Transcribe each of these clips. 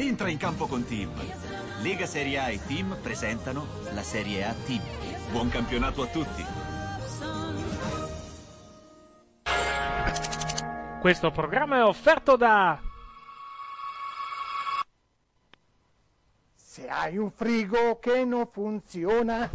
Entra in campo con Team. Lega Serie A e Team presentano la Serie A Team. Buon campionato a tutti. Questo programma è offerto da... Se hai un frigo che non funziona,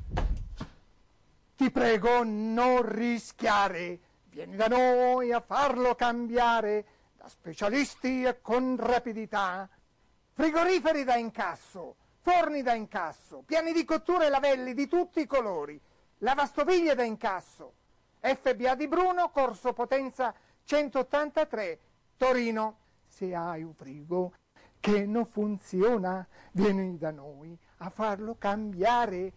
ti prego non rischiare. Vieni da noi a farlo cambiare da specialisti e con rapidità. Frigoriferi da incasso, forni da incasso, piani di cottura e lavelli di tutti i colori, lavastoviglie da incasso. FBA di Bruno, Corso Potenza 183, Torino. Se hai un frigo che non funziona, vieni da noi a farlo cambiare.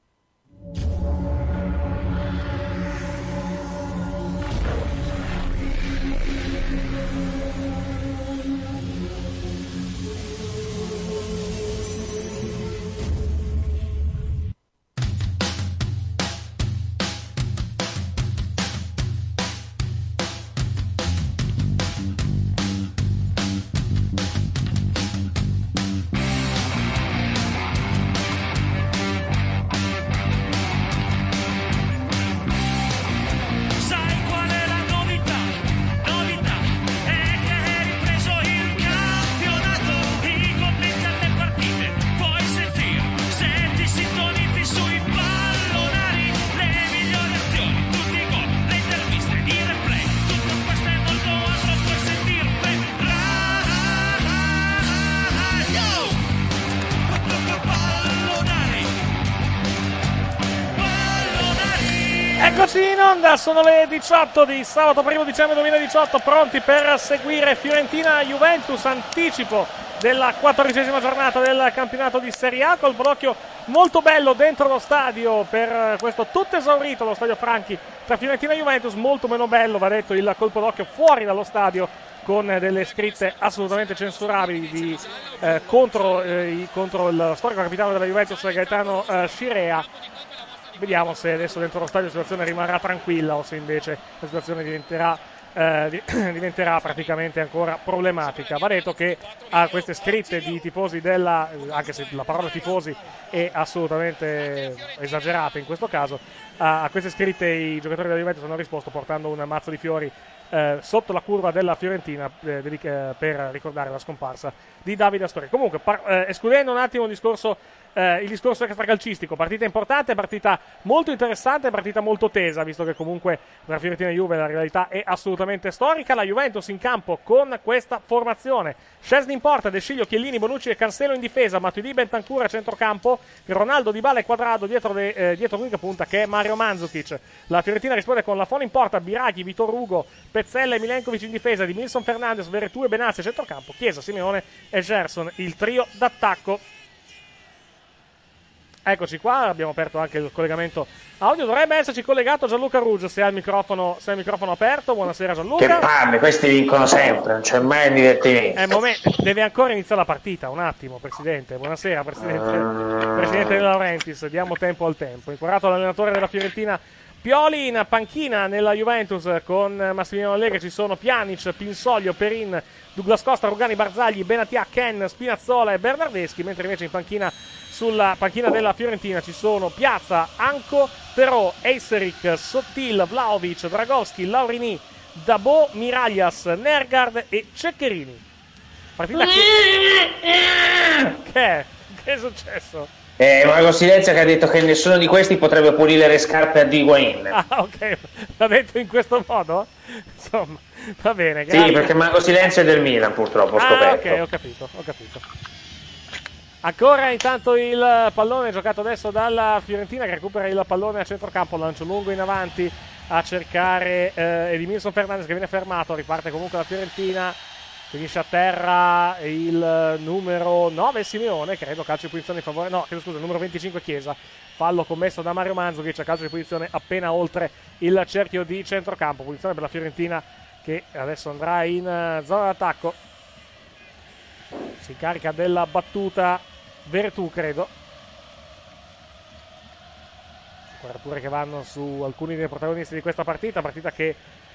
Eccoci in onda, sono le 18 di sabato 1 dicembre 2018, pronti per seguire Fiorentina-Juventus, anticipo della 14ª giornata del campionato di Serie A, col blocco molto bello dentro lo stadio per questo tutto esaurito, lo stadio Franchi tra Fiorentina e Juventus, molto meno bello, va detto, il colpo d'occhio fuori dallo stadio con delle scritte assolutamente censurabili contro il storico capitano della Juventus, Gaetano Scirea. Vediamo se adesso dentro lo stadio la situazione rimarrà tranquilla o se invece la situazione diventerà praticamente ancora problematica. Va detto che a queste scritte di tifosi anche se la parola tifosi è assolutamente esagerata in questo caso, a queste scritte i giocatori della Juventus hanno risposto portando un mazzo di fiori sotto la curva della Fiorentina per ricordare la scomparsa di Davide Astori. Comunque, escludendo un attimo il discorso extracalcistico, partita importante, partita molto interessante, partita molto tesa, visto che comunque tra Fiorentina e Juve la rivalità è assolutamente storica. La Juventus in campo con questa formazione: Szczesny in porta, De Sciglio, Chiellini, Bonucci e Cancelo in difesa, Matuidi, Bentancur a centrocampo, Ronaldo, Dybala e Quadrado dietro l'unica punta che è Mario Mandzukic. La Fiorentina risponde con Lafont in porta, Biraghi, Vitor Hugo, Pezzella e Milenkovic in difesa, di Milson Fernandes, Veretù e Benassi a centrocampo, Chiesa, Simeone e Gerson, il trio d'attacco. Eccoci qua, abbiamo aperto anche il collegamento audio, dovrebbe esserci collegato Gianluca Ruggio se ha il microfono aperto. Buonasera Gianluca. Che palle, questi vincono sempre, non c'è mai il divertimento. Deve ancora iniziare la partita, un attimo Presidente. Buonasera Presidente De Laurentiis, diamo tempo al tempo. Inquadrato l'allenatore della Fiorentina Pioli, in panchina nella Juventus con Massimiliano Allegri ci sono Pjanic, Pinsoglio, Perin, Douglas Costa, Rugani, Barzagli, Benatia, Ken, Spinazzola e Bernardeschi, mentre invece in panchina, sulla panchina della Fiorentina ci sono Piazza, Anco, Terò, Eiseric, Sottil, Vlahovic, Dragowski, Laurini, Dabò, Miraglias, Nergard e Ceccherini. Partita che è successo? Mago Silenzio che ha detto che nessuno di questi potrebbe pulire le scarpe a Higuain. Ah, ok, l'ha detto in questo modo? Insomma, va bene, grazie. Sì, perché Mago Silenzio è del Milan, purtroppo, ho scoperto. Ok, ho capito. Ancora intanto il pallone giocato adesso dalla Fiorentina, che recupera il pallone a centrocampo, lancio lungo in avanti a cercare Edmilson Fernandes, che viene fermato, riparte comunque la Fiorentina. Finisce a terra il numero 9 Simeone, credo, calcio di punizione in favore, no, il numero 25 Chiesa, fallo commesso da Mario Mandzukic, calcio di punizione appena oltre il cerchio di centrocampo, punizione per la Fiorentina che adesso andrà in zona d'attacco. Si incarica della battuta Veretù, credo. Guarda pure che vanno su alcuni dei protagonisti di questa partita che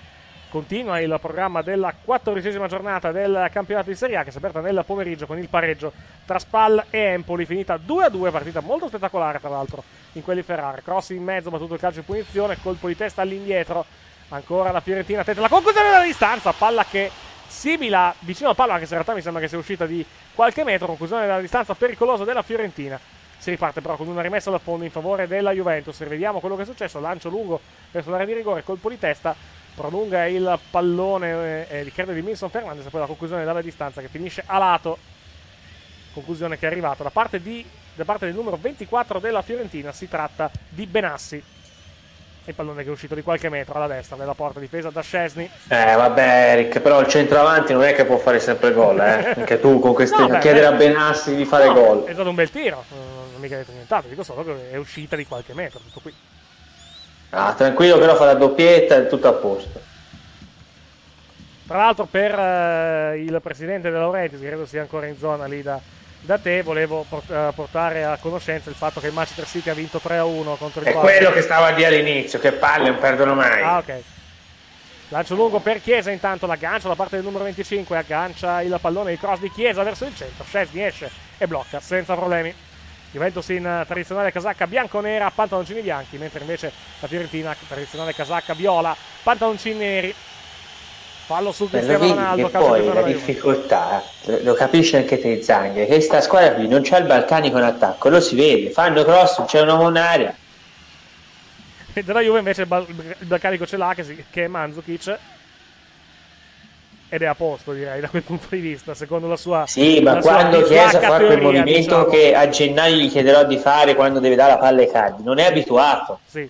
continua il programma della 14ª giornata del campionato di Serie A, che si è aperta nel pomeriggio con il pareggio tra Spal e Empoli, finita 2-2, partita molto spettacolare tra l'altro in quelli Ferrari. Cross in mezzo, battuto il calcio in punizione, colpo di testa all'indietro, ancora la Fiorentina tenta la conclusione dalla distanza, palla che simila vicino al palo, anche se in realtà mi sembra che sia uscita di qualche metro, conclusione dalla distanza pericolosa della Fiorentina. Si riparte però con una rimessa da fondo in favore della Juventus. Rivediamo quello che è successo, lancio lungo verso l'area di rigore, colpo di testa, prolunga il pallone credo di Milson Fernandez, e poi la conclusione dalla distanza che finisce a lato, conclusione che è arrivata da parte del numero 24 della Fiorentina. Si tratta di Benassi, il pallone che è uscito di qualche metro alla destra della porta difesa da Szczesny. Vabbè Eric, però il centravanti non è che può fare sempre gol, anche tu con queste chiedere a Benassi di fare gol. È stato un bel tiro, non mica detto nient'altro, dico solo che è uscita di qualche metro, tutto qui. Tranquillo, però fa la doppietta e tutto a posto. Tra l'altro per il presidente De Laurentiis, che credo sia ancora in zona lì da te, volevo portare a conoscenza il fatto che il Manchester City ha vinto 3-1 contro il È quello che stavo a dire all'inizio, che palle non perdono mai. Ok. Lancio lungo per Chiesa, intanto l'aggancio da parte del numero 25, aggancia il pallone, il cross di Chiesa verso il centro, Szczesny esce e blocca senza problemi. Juventus in tradizionale casacca bianco-nera, pantaloncini bianchi, mentre invece la Fiorentina tradizionale casacca viola, pantaloncini neri. Fallo su Cristiano Ronaldo. E poi la difficoltà, lo capisce anche te Zanghe, che sta squadra qui non c'è il balcanico in attacco, lo si vede, fanno cross, non c'è un uomo in aria. E della Juve invece il balcanico ce l'ha, che è Mandzukic, ed è a posto, direi, da quel punto di vista, secondo la sua... Sì, ma quando Chiesa fa quel movimento, diciamo, che a gennaio gli chiederò di fare quando deve dare la palla ai Cardi, non è abituato. Sì.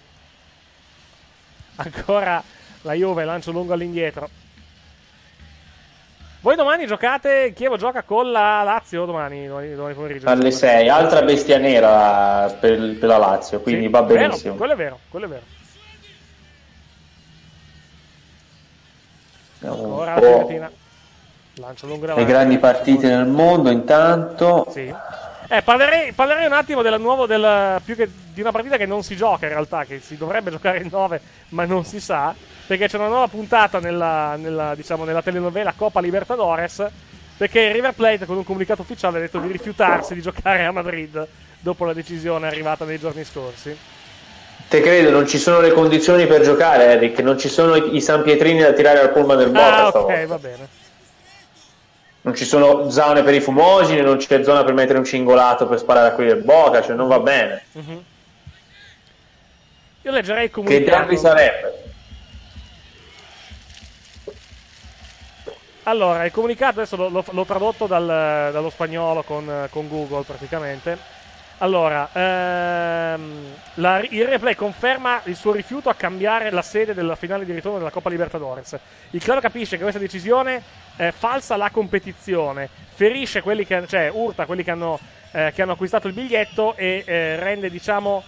Ancora la Juve, lancio lungo all'indietro. Voi domani giocate, Chievo gioca con la Lazio domani pomeriggio. Alle 6, altra bestia nera per la Lazio, quindi sì, va benissimo. Quello è vero. Ora la Fiorentina. Lancio lungo davanti. Le grandi partite nel mondo intanto. Sì. Parlerei un attimo più che di una partita che non si gioca in realtà, che si dovrebbe giocare in 9 ma non si sa, perché c'è una nuova puntata nella telenovela Coppa Libertadores, perché il River Plate con un comunicato ufficiale ha detto di rifiutarsi di giocare a Madrid dopo la decisione arrivata nei giorni scorsi. Te credo, non ci sono le condizioni per giocare, Eric, non ci sono i San Pietrini da tirare al pullman del Boca stavolta. Ok, va bene. Non ci sono zone per i fumogeni, non c'è zona per mettere un cingolato per sparare a quelli del Boca, cioè non va bene. Uh-huh. Io leggerei il comunicato. Che derby sarebbe? Allora, il comunicato adesso l'ho tradotto dallo spagnolo con Google praticamente. Allora, il replay conferma il suo rifiuto a cambiare la sede della finale di ritorno della Coppa Libertadores. Il club capisce che questa decisione falsa la competizione, ferisce quelli che, urta quelli che hanno acquistato il biglietto e rende, diciamo,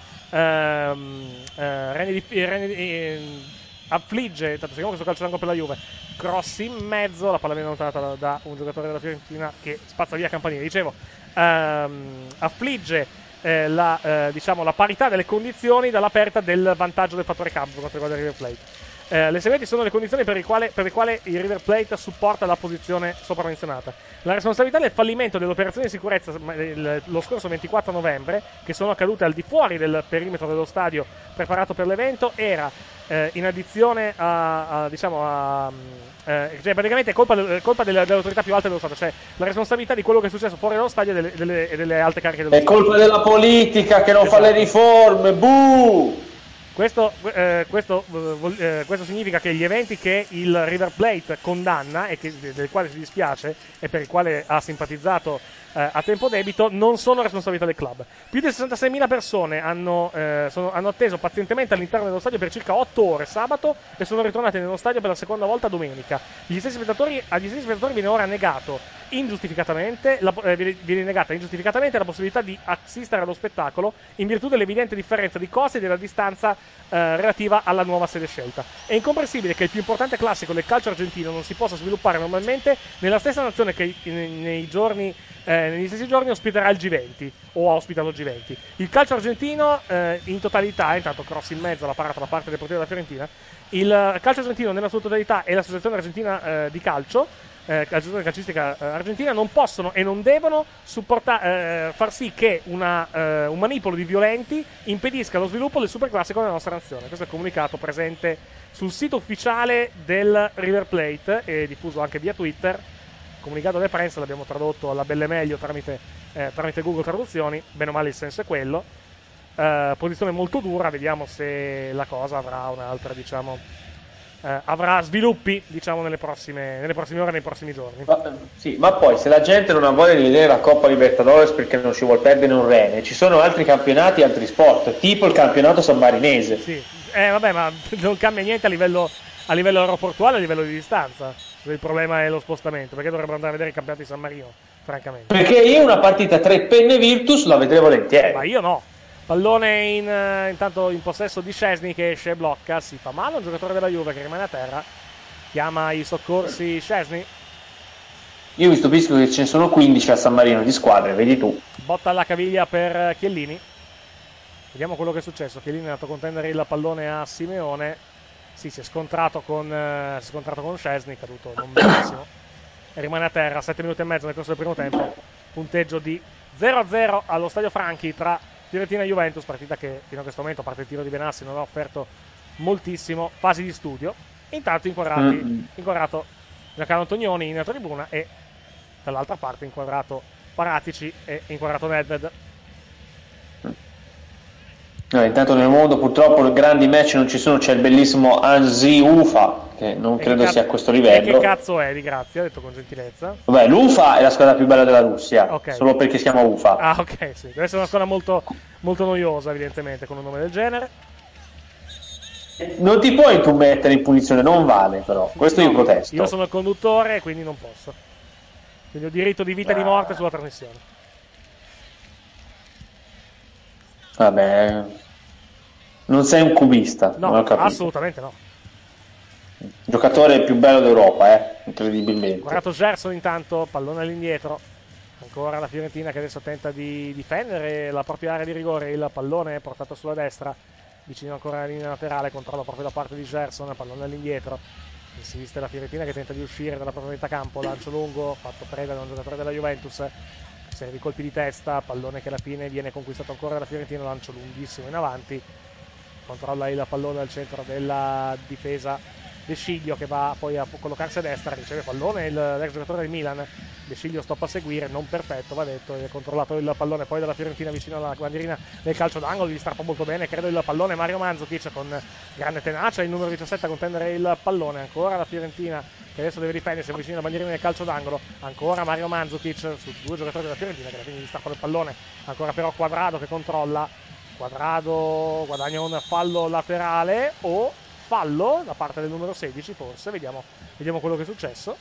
affligge, tanto seguiamo questo calcio d'angolo per la Juve, cross in mezzo, la palla viene allontanata da un giocatore della Fiorentina che spazza via Campanini, dicevo, affligge la parità delle condizioni dall'aperta del vantaggio del fattore campo per quanto riguarda il River Plate. Le seguenti sono le condizioni per le quali il River Plate supporta la posizione sopra menzionata. La responsabilità del fallimento delle operazioni di sicurezza lo scorso 24 novembre, che sono accadute al di fuori del perimetro dello stadio preparato per l'evento, era in addizione cioè praticamente è colpa delle autorità più alte dello Stato, cioè la responsabilità di quello che è sucesso fuori dallo stadio e delle alte cariche dello Stato. È colpa della politica che non fa le riforme, buh! Questo significa che gli eventi che il River Plate condanna e del quale si dispiace e per il quale ha simpatizzato a tempo debito non sono responsabilità del club. Più di 66.000 persone hanno atteso pazientemente all'interno dello stadio per circa 8 ore sabato e sono ritornati nello stadio per la seconda volta domenica. Agli stessi spettatori viene ora negato ingiustificatamente la possibilità di assistere allo spettacolo in virtù dell'evidente differenza di costi e della distanza relativa alla nuova sede scelta. È incomprensibile che il più importante classico del calcio argentino non si possa sviluppare normalmente nella stessa nazione che negli stessi giorni ospiterà il G20 o ospita lo G20. Il calcio argentino in totalità, intanto cross in mezzo alla parata da parte del portiere della Fiorentina, il calcio argentino nella sua totalità e l'associazione argentina di calcio, l'associazione calcistica argentina, non possono e non devono far sì che un manipolo di violenti impedisca lo sviluppo del superclassico nella nostra nazione. Questo è il comunicato presente sul sito ufficiale del River Plate e diffuso anche via Twitter. Comunicato alle presse, l'abbiamo tradotto alla belle meglio tramite Google Traduzioni. Bene o male il senso è quello. Posizione molto dura, vediamo se la cosa avrà un'altra, avrà sviluppi, nelle prossime ore, nei prossimi giorni. Ma poi se la gente non ha voglia di vedere la Coppa Libertadores perché non ci vuol perdere un rene, ci sono altri campionati, altri sport, tipo il campionato sammarinese. Sì, vabbè, ma non cambia niente a livello aeroportuale, a livello di distanza. Il problema è lo spostamento, perché dovrebbero andare a vedere i campionati di San Marino, francamente. Perché io una partita 3 penne Virtus la vedrei volentieri. Ma io no. Pallone intanto in possesso di Szczesny, che esce e blocca, si fa male un giocatore della Juve che rimane a terra, chiama i soccorsi Szczesny. Io vi stupisco che ce ne sono 15 a San Marino di squadre, vedi tu. Botta alla caviglia per Chiellini. Vediamo quello che è successo. Chiellini è andato a contendere il pallone a Simeone. Sì, si è scontrato con Szczesny, caduto non benissimo. E rimane a terra, 7 minuti e mezzo nel corso del primo tempo. Punteggio di 0-0 allo Stadio Franchi tra Fiorentina e Juventus, partita che fino a questo momento, a parte il tiro di Benassi, non ha offerto moltissimo. Fasi di studio. Intanto inquadrato Giancarlo Antonioni in tribuna e dall'altra parte inquadrato Paratici e inquadrato Nedved. Intanto nel mondo purtroppo grandi match non ci sono, c'è il bellissimo Anzi Ufa che non credo sia a questo livello. E che cazzo è, di grazia, ha detto con gentilezza. Vabbè, l'Ufa è la squadra più bella della Russia, okay. Solo perché si chiama Ufa. Ah, ok, sì, deve essere una squadra molto, molto noiosa evidentemente con un nome del genere. Non ti puoi tu mettere in punizione, non vale però, questo io protesto. Io sono il conduttore quindi non posso, quindi ho diritto di vita e di morte sulla trasmissione. Vabbè, non sei un cubista. No, non ho capito. Assolutamente no. Giocatore più bello d'Europa, incredibilmente. Guardato Gerson intanto, pallone all'indietro. Ancora la Fiorentina che adesso tenta di difendere la propria area di rigore. Il pallone è portato sulla destra, vicino ancora alla linea laterale, controllo proprio da parte di Gerson, pallone all'indietro. Insiste la Fiorentina che tenta di uscire dalla propria metà campo, lancio lungo, fatto preda da un giocatore della Juventus. Serie di colpi di testa, pallone che alla fine viene conquistato ancora dalla Fiorentina, lancio lunghissimo in avanti. Controlla il pallone al centro della difesa De Sciglio che va poi a collocarsi a destra, riceve pallone l'ex giocatore del Milan. De Sciglio stop a seguire, non perfetto va detto, è controllato il pallone poi dalla Fiorentina vicino alla bandierina del calcio d'angolo, gli strappa molto bene, credo il pallone Mario Mandzukic con grande tenacia, il numero 17 a contendere il pallone, ancora la Fiorentina che adesso deve difendersi vicino alla bandierina del calcio d'angolo, ancora Mario Mandzukic su due giocatori della Fiorentina che alla fine gli strappano il pallone, ancora però Quadrado che controlla, Quadrado guadagna un fallo laterale o fallo da parte del numero 16 forse, vediamo quello che è successo,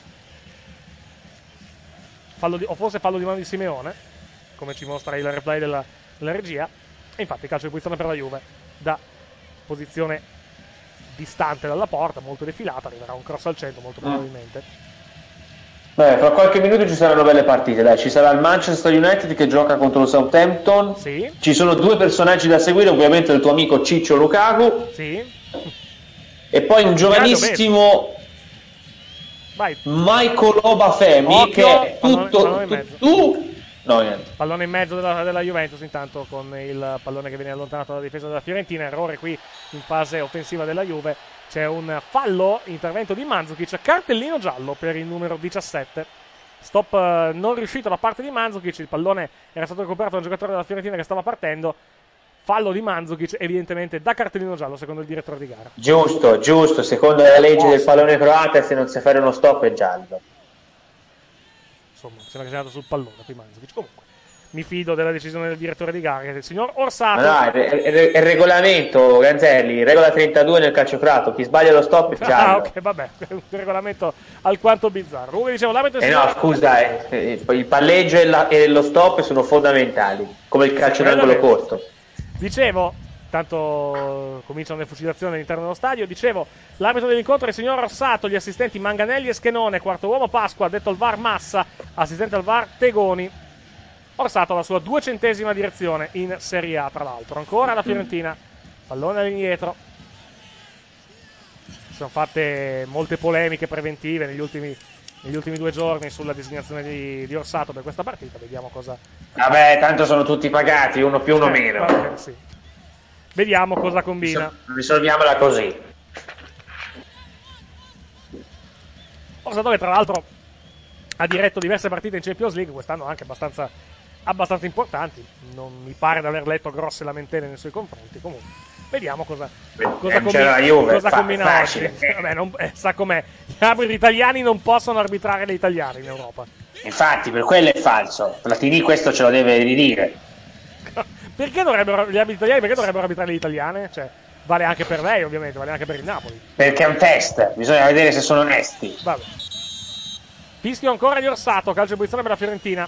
o forse fallo di mano di Simeone come ci mostra il replay della regia, e infatti calcio di punizione per la Juve da posizione distante dalla porta, molto defilata, arriverà un cross al centro molto probabilmente. Fra qualche minuto ci saranno belle partite, dai. Ci sarà il Manchester United che gioca contro lo Southampton, sì. Ci sono due personaggi da seguire, ovviamente il tuo amico Ciccio Lukaku, sì. E poi un giovanissimo Michael Obafemi che è pallone in mezzo della Juventus intanto con il pallone che viene allontanato dalla difesa della Fiorentina, errore qui in fase offensiva della Juve, c'è un fallo, intervento di Mandzukic, cartellino giallo per il numero 17, stop non riuscito da parte di Mandzukic, il pallone era stato recuperato da un giocatore della Fiorentina che stava partendo, fallo di Mandzukic evidentemente da cartellino giallo secondo il direttore di gara. Giusto, secondo la legge del pallone croata se non si fa uno stop è giallo. Insomma, sembra che sia andato sul pallone qui Mandzukic. Comunque mi fido della decisione del direttore di gara, che è il signor Orsato. No, è il regolamento, Ganzelli, regola 32 nel calcio croato, chi sbaglia lo stop è giallo. Ok, vabbè, è un regolamento alquanto bizzarro. Comunque dicevo, l'arbitro no, scusa, il palleggio e lo stop sono fondamentali, come il calcio d'angolo corto. Dicevo, Intanto cominciano le fucilazioni all'interno dello stadio. Dicevo, l'arbitro dell'incontro è il signor Orsato, gli assistenti Manganelli e Schenone, quarto uomo Pasqua, detto al VAR Massa, assistente al VAR Tegoni. Orsato alla sua 200ª direzione in Serie A, tra l'altro. Ancora la Fiorentina, pallone all'indietro. Si sono fatte molte polemiche preventive negli ultimi 2 giorni sulla designazione di Orsato per questa partita. Vediamo cosa... Vabbè, tanto sono tutti pagati, uno più uno meno. Vabbè, sì. Vediamo cosa combina. Risolviamola così. Orsato che tra l'altro ha diretto diverse partite in Champions League, quest'anno anche abbastanza importanti. Non mi pare di aver letto grosse lamentele nei suoi confronti. Comunque, vediamo cosa combina oggi. Vabbè, sa com'è. Gli arbitri italiani non possono arbitrare gli italiani in Europa. Infatti, per quello è falso. Platini questo ce lo deve ridire. Perché dovrebbero gli arbitri italiani? Perché dovrebbero arbitrare le italiane? Cioè, vale anche per lei, ovviamente, vale anche per il Napoli. Perché è un test, bisogna vedere se sono onesti. Vabbè. Fischio ancora di Orsato, calcio di posizione per la Fiorentina.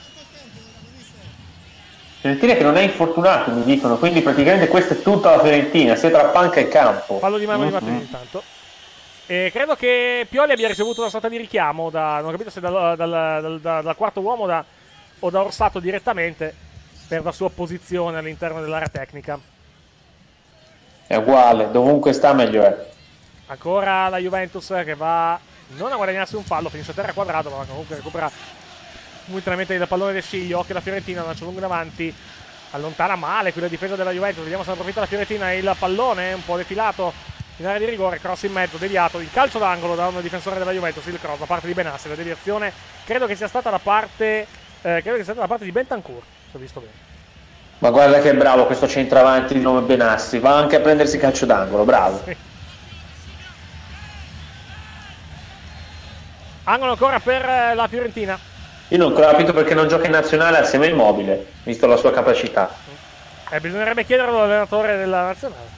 Fiorentina che non è infortunato, mi dicono, quindi praticamente questa è tutta la Fiorentina, sia tra panca e campo. Fallo di mano di Mattei intanto. E credo che Pioli abbia ricevuto una sorta di richiamo non ho capito se dal quarto uomo o da Orsato direttamente per la sua posizione all'interno dell'area tecnica. È uguale, dovunque sta meglio è. Ancora la Juventus che va non a guadagnarsi un fallo, finisce a terra quadrato, ma comunque recupera momentaneamente il pallone del Sciglio. Occhio la Fiorentina, lancio lungo in avanti, allontana male qui la difesa della Juventus. Vediamo se ne approfitta la Fiorentina. Il pallone un po' defilato in area di rigore, cross in mezzo, deviato, il calcio d'angolo da un difensore della Juventus, il cross da parte di Benassi. La deviazione credo che sia stata da parte di Bentancur, se ho visto bene. Ma guarda che bravo questo centravanti di nome Benassi, va anche a prendersi calcio d'angolo, bravo. Sì. Angolo ancora per la Fiorentina. Io non ho capito perché non gioca in nazionale assieme a Immobile, visto la sua capacità. Bisognerebbe chiederlo all'allenatore della nazionale.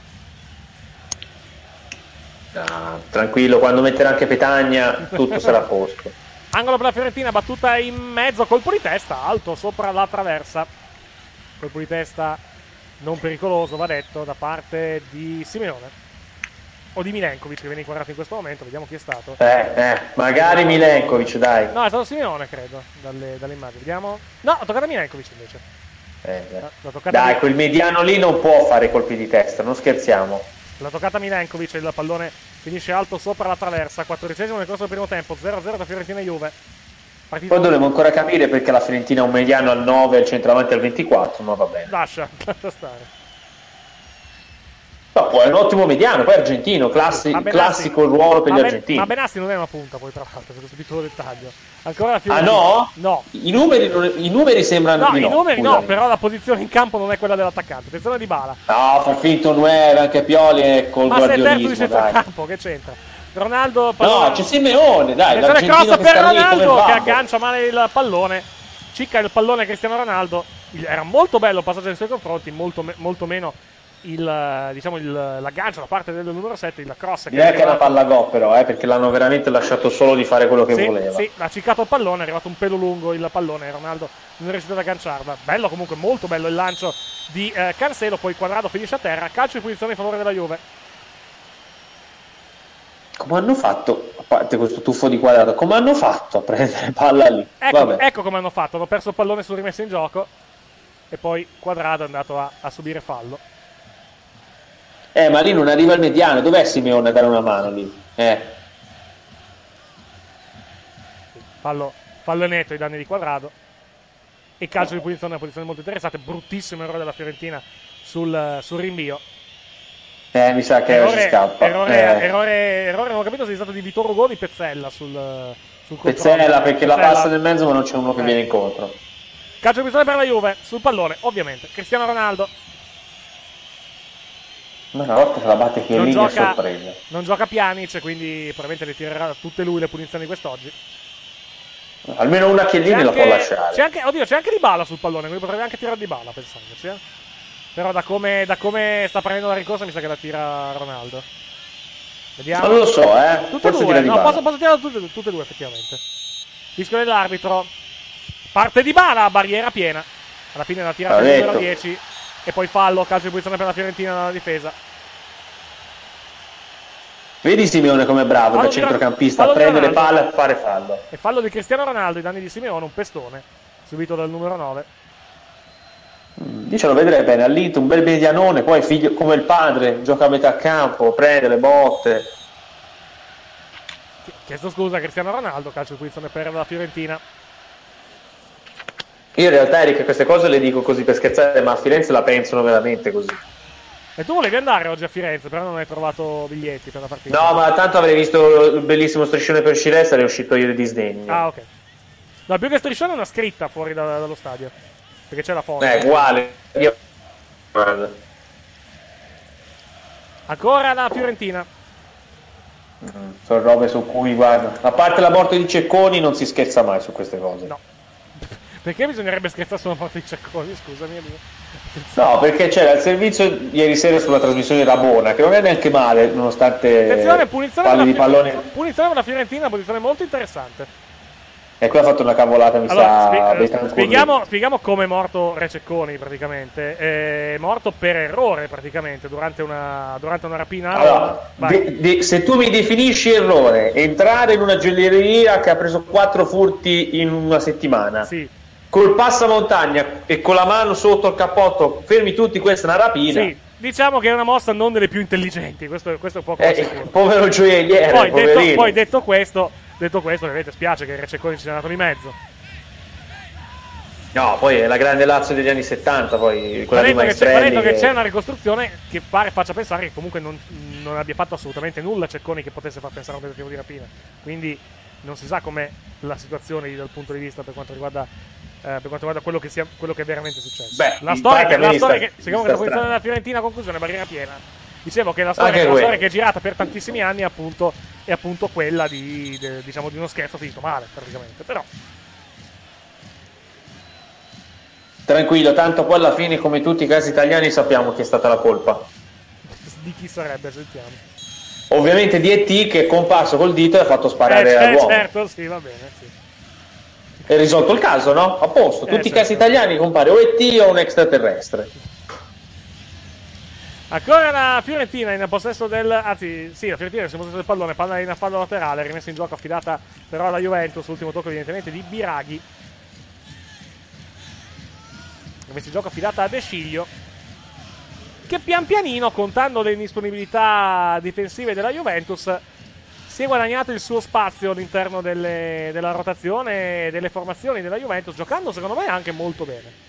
Tranquillo, quando metterà anche Petagna tutto sarà a posto. Angolo per la Fiorentina, battuta in mezzo, colpo di testa alto sopra la traversa, colpo di testa non pericoloso, va detto, da parte di Simeone o di Milenkovic che viene inquadrato in questo momento. Vediamo chi è stato. Magari Milenkovic, dai. No, è stato Simeone, credo, dalle immagini. Vediamo. No, ha toccato a Milenkovic invece. Dai, quel mediano lì non può fare colpi di testa, non scherziamo. La toccata Milenkovic, il pallone finisce alto sopra la traversa. 14esimo nel corso del primo tempo, 0-0 tra Fiorentina e Juve. Poi dovremmo ancora capire perché la Fiorentina ha un mediano al 9 e il centravanti al 24, ma va bene. Lascia stare. No, poi è un ottimo mediano, poi è argentino, classico ruolo per gli argentini. Ma Benassi non è una punta, poi tra l'altro, per questo piccolo dettaglio. Ancora la Fiorentina. Ah no? No. I numeri sembrano no, di no. I numeri no, però la posizione in campo non è quella dell'attaccante. Attenzione di Bala. No, fa finto 9, anche Pioli è col guardiolismo. Ma sei terzo di centrocampo, che c'entra? Ronaldo pallone. No, c'è Simeone, dai, cross per Ronaldo che aggancia male il pallone. Cicca il pallone Cristiano Ronaldo. Era molto bello il passaggio nei suoi confronti, molto meno l'aggancio da parte del numero 7, il cross. Direi che è una palla go però, perché l'hanno veramente lasciato solo di fare quello che voleva. Sì, ha ciccato il pallone, è arrivato un pelo lungo il pallone, Ronaldo non è riuscito ad agganciarla. Bello comunque, molto bello il lancio di Cancelo, poi Quadrado finisce a terra, calcio di punizione in favore della Juve. Come hanno fatto, a parte questo tuffo di Quadrado, come hanno fatto a prendere palla lì? Ecco come hanno fatto, hanno perso il pallone sul rimesso in gioco e poi Quadrado è andato a subire fallo. Ma lì non arriva il mediano, dov'è Simeone a dare una mano lì? Fallo netto ai danni di Quadrado. E calcio di punizione, una posizione molto interessante. Bruttissimo errore della Fiorentina sul rinvio. Mi sa che si scappa. Errore, non ho capito se è stato di Vittorio Hugo o di Pezzella sul Pezzella, perché la passa nel mezzo ma non c'è uno che viene incontro. Calcio di punizione per la Juve, sul pallone, ovviamente. Cristiano Ronaldo. Ma una volta che la batte che lì è sorpresa. Non gioca Pjanic, quindi probabilmente le tirerà tutte lui le punizioni di quest'oggi. Almeno una Chiellini la può lasciare. C'è anche Dybala sul pallone, quindi potrebbe anche tirare Dybala pensandoci. Però da come sta prendendo la rincorsa mi sa che la tira Ronaldo. Vediamo. Non lo so, Tutte e due, no, posso tirare tutte e due effettivamente. Fischio dell'arbitro. Parte Dybala, barriera piena. Alla fine la tirata del numero 10 e poi fallo, calcio di punizione per la Fiorentina nella difesa. Vedi Simeone come è bravo Fallo da di centrocampista, fallo a di prendere Ronaldo. palla e fare fallo. E fallo di Cristiano Ronaldo, i danni di Simeone, un pestone subito dal numero 9. Dice lo vedrei bene all'Inter, un bel medianone, poi figlio come il padre, gioca a metà campo, prende le botte. Chiesto scusa a Cristiano Ronaldo, calcio di punizione per la Fiorentina. Io in realtà Eric queste cose le dico così per scherzare, ma a Firenze la pensano veramente così. E tu volevi andare oggi a Firenze, però non hai trovato biglietti per la partita. No, ma tanto avrei visto il bellissimo striscione per Scilè, sarei uscito io di sdegno. Ah, ok. No, più che striscione è una scritta fuori dallo stadio, perché c'è la foto. Uguale. Io... Ancora la Fiorentina. Sono robe su cui, guarda, a parte la morte di Cecconi non si scherza mai su queste cose. No. Perché bisognerebbe scherzare sulla morte di Cecconi, scusami. No, perché c'era il servizio ieri sera sulla trasmissione Rabona, che non è neanche male, nonostante Attenzione, punizione parli di palloni. Punizione per la Fiorentina, posizione molto interessante. E qui ha fatto una cavolata, mi Allora, sa. spieghiamo come è morto Re Cecconi, praticamente. È morto per errore, praticamente, durante una rapina. Allora, se tu mi definisci errore, entrare in una gioielleria che ha preso 4 furti in una settimana. Sì. Col passamontagna e con la mano sotto il cappotto, fermi tutti, questa è una rapina. Sì, diciamo che è una mossa non delle più intelligenti, questo è poco sicuro. Povero gioielliere, Poi detto questo, ovviamente spiace che il Re Cecconi ci sia andato di mezzo. No, poi è la grande Lazio degli anni 70, poi quella di Maestrelli. Va detto che c'è una ricostruzione che faccia pensare che comunque non abbia fatto assolutamente nulla Cecconi che potesse far pensare a un tentativo di rapina. Quindi non si sa com'è la situazione dal punto di vista per quanto riguarda quello che è veramente successo. Beh, la storia che siccome la posizione della Fiorentina, conclusione, barriera piena. Dicevo che la storia che è girata per tantissimi anni è appunto quella di uno scherzo finito male, praticamente. Però tranquillo, tanto poi alla fine, come tutti i casi italiani, sappiamo chi è stata la colpa. Di chi sarebbe, sentiamo. Ovviamente di E.T. che è comparso col dito e ha fatto sparare all'uomo. Certo, sì, va bene, sì. È risolto il caso, no? A posto, tutti i casi italiani compare o E.T. o un extraterrestre. Ancora la Fiorentina in possesso la Fiorentina è in possesso del pallone, palla in fallo laterale, rimessa in gioco, affidata però alla Juventus, ultimo tocco evidentemente di Biraghi. Rimessa in gioco affidata a De Sciglio, che pian pianino, contando le indisponibilità difensive della Juventus, si è guadagnato il suo spazio all'interno della rotazione e delle formazioni della Juventus, giocando secondo me anche molto bene.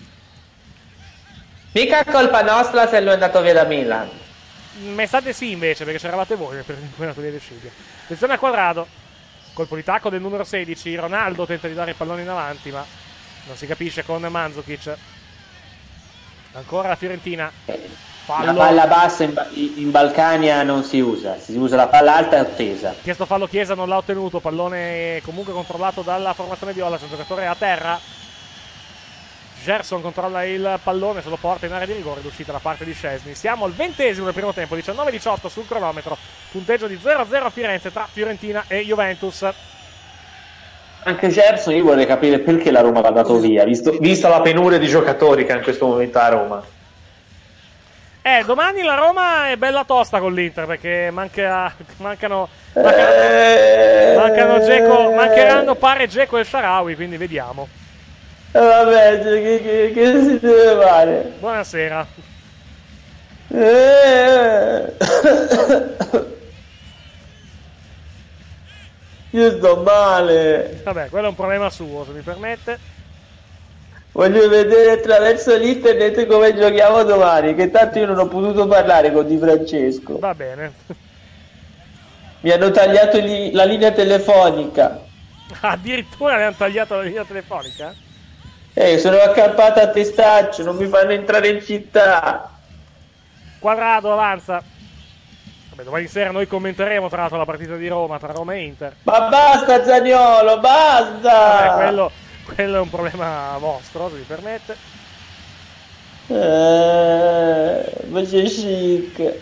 Mica colpa nostra se lui è andato via da Milan. Mi sa sì invece, perché c'eravate voi per l'inquinatura di Sciglio. Attenzione a Quadrado, colpo di tacco del numero 16, Ronaldo tenta di dare il pallone in avanti, ma non si capisce con Mandzukic. Ancora la Fiorentina. Fallo. La palla bassa in Balcania non si usa la palla alta e attesa. Chiesto fallo Chiesa, non l'ha ottenuto, pallone comunque controllato dalla formazione viola, c'è un giocatore a terra. Gerson controlla il pallone, se lo porta in area di rigore, d'uscita da parte di Szczesny. Siamo al 20° del primo tempo, 19-18 sul cronometro, punteggio di 0-0 a Firenze tra Fiorentina e Juventus. Anche Gerson, io vorrei capire perché la Roma l'ha dato via, vista la penuria di giocatori che ha in questo momento a Roma. Domani la Roma è bella tosta con l'Inter, perché mancheranno pare Dzeko e Shaarawy, quindi vediamo. Vabbè, che si deve fare? Buonasera. Io sto male. Vabbè, quello è un problema suo, se mi permette. Voglio vedere attraverso l'internet come giochiamo domani, che tanto io non ho potuto parlare con Di Francesco. Va bene. Mi hanno tagliato la linea telefonica. Addirittura le hanno tagliato la linea telefonica? Sono accampata a Testaccio, non mi fanno entrare in città. Quadrado avanza. Vabbè, domani sera noi commenteremo tra l'altro la partita di Roma, tra Roma e Inter. Ma basta Zaniolo, basta! Vabbè, quello è un problema vostro, se vi permette. Ma c'è chic.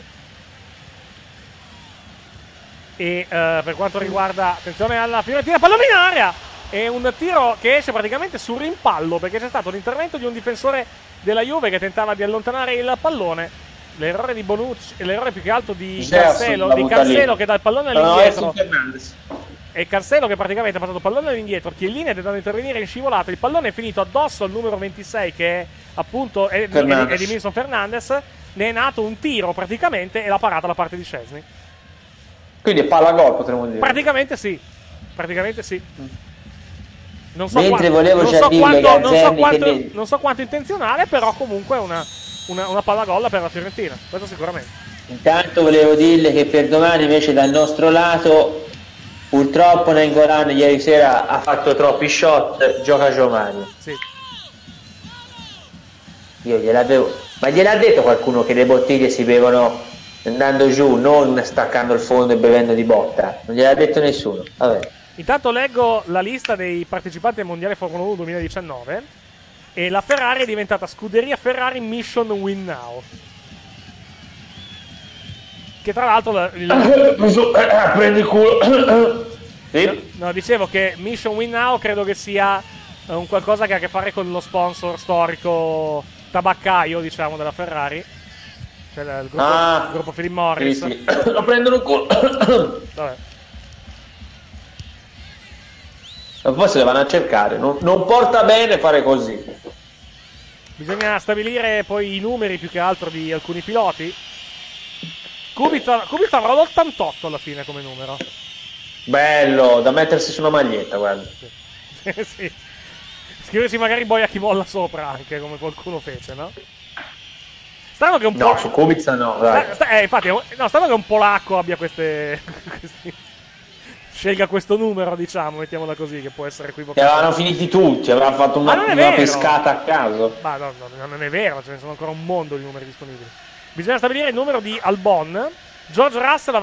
E per quanto riguarda, attenzione alla Fiorentina, pallone in area! E un tiro che esce praticamente sul rimpallo, perché c'è stato l'intervento di un difensore della Juve che tentava di allontanare il pallone. L'errore di Bonucci, l'errore più che altro di Cancelo che dà il pallone all'indietro. E Cancelo che praticamente ha passato il pallone all'indietro. Chiellini è tentato di intervenire in scivolata. Il pallone è finito addosso al numero 26, che è appunto è di Edinson Fernandez. Ne è nato un tiro praticamente e l'ha parata da parte di Szczesny. Quindi è palla gol, potremmo dire. Praticamente sì. Praticamente sì. Non so quanto intenzionale, però comunque una palla gol per la Fiorentina, questo sicuramente. Intanto volevo dirle che per domani invece dal nostro lato purtroppo Nainggolan ieri sera ha fatto troppi shot, gioca Giovanni. Sì. Io gliel'avevo, ma gliel'ha detto qualcuno che le bottiglie si bevono andando giù, non staccando il fondo e bevendo di botta? Non gliel'ha detto nessuno. Vabbè. Intanto leggo la lista dei partecipanti al Mondiale Formula 1 2019 e la Ferrari è diventata Scuderia Ferrari Mission Win Now. Che tra l'altro prendi il culo. Sì? No, dicevo che Mission Win Now credo che sia un qualcosa che ha a che fare con lo sponsor storico tabaccaio, diciamo, della Ferrari. Cioè il gruppo Philip Morris. Sì. Lo prendono il culo. Vabbè. Ma poi se le vanno a cercare, non porta bene fare così. Bisogna stabilire poi i numeri più che altro di alcuni piloti. Kubica avrà l'88 alla fine come numero. Bello, da mettersi su una maglietta, guarda. Sì. Scriversi magari Boia chi molla sopra anche, come qualcuno fece, no? Strano che un po'. No, su Kubica no, dai. Infatti, no, strano che un polacco abbia questi... Scelga questo numero, diciamo, mettiamola così, che può essere equivocato. Erano finiti tutti, avranno fatto una pescata a caso. Ma no, non è vero, ce ne sono ancora un mondo di numeri disponibili. Bisogna stabilire il numero di Albon. George Russell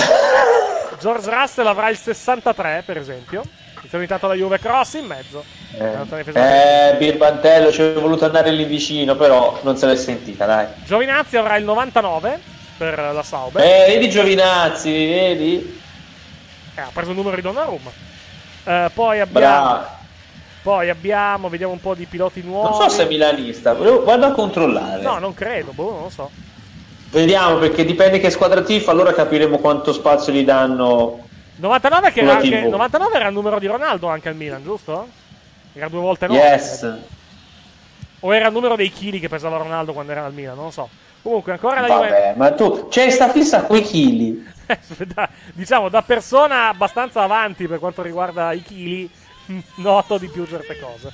avrà il 63, per esempio. Inizia intanto la Juve, cross in mezzo. Birbantello ci è voluto andare lì vicino, però non se l'è sentita, dai. Giovinazzi avrà il 99 per la Sauber. Vedi Giovinazzi, vedi? Ha preso il numero di Donnarumma. Poi abbiamo, vediamo un po' di piloti nuovi. Non so se è milanista, vado a controllare. No, non credo, non lo so. Vediamo, perché dipende che squadra tifa, allora capiremo quanto spazio gli danno. 99 era il numero di Ronaldo anche al Milan, giusto? Era 2 volte 9. Yes. O era il numero dei chili che pesava Ronaldo quando era al Milan, non lo so. Comunque ancora la Juve. Ma tu c'è sta fissa coi chili. Diciamo da persona abbastanza avanti per quanto riguarda i chili, noto di più certe cose.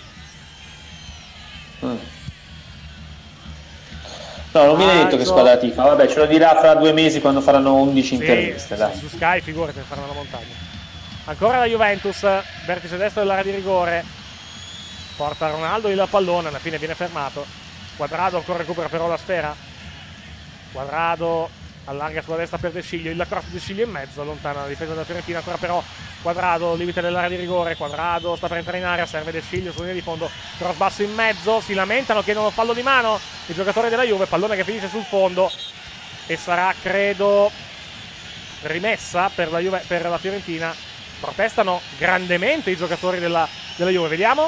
No, non viene detto che squadra tifa. Vabbè, ce lo dirà fra 2 mesi quando faranno 11 interviste, dai. Su Sky, figurati, ne faranno la montagna. Ancora la Juventus, vertice destro dell'area di rigore. Porta Ronaldo il pallone, alla fine viene fermato. Quadrado ancora recupera però la sfera. Quadrado allarga sulla destra per De Sciglio, il cross di De Sciglio in mezzo, allontana la difesa della Fiorentina, ancora però Quadrado, limite dell'area di rigore, Quadrado sta per entrare in area, serve De Sciglio sulla linea di fondo, cross basso in mezzo, si lamentano, chiedono fallo di mano i giocatori della Juve, pallone che finisce sul fondo e sarà, credo, rimessa per la Juve, per la Fiorentina. Protestano grandemente i giocatori della Juve, vediamo.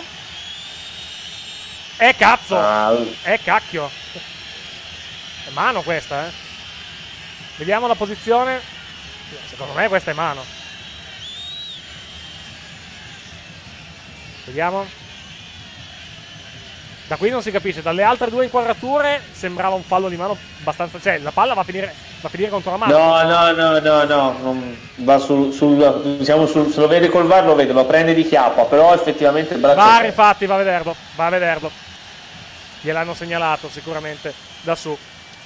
Cazzo! Cacchio! È mano questa, Vediamo la posizione. Secondo me questa è mano. Vediamo. Da qui non si capisce. Dalle altre 2 inquadrature sembrava un fallo di mano abbastanza. Cioè, la palla va a finire contro la mano. No. Va diciamo se lo vede col VAR, lo prende di chiappa. Però effettivamente il braccio. VAR, infatti, va a vederlo. Gliel'hanno segnalato sicuramente da su.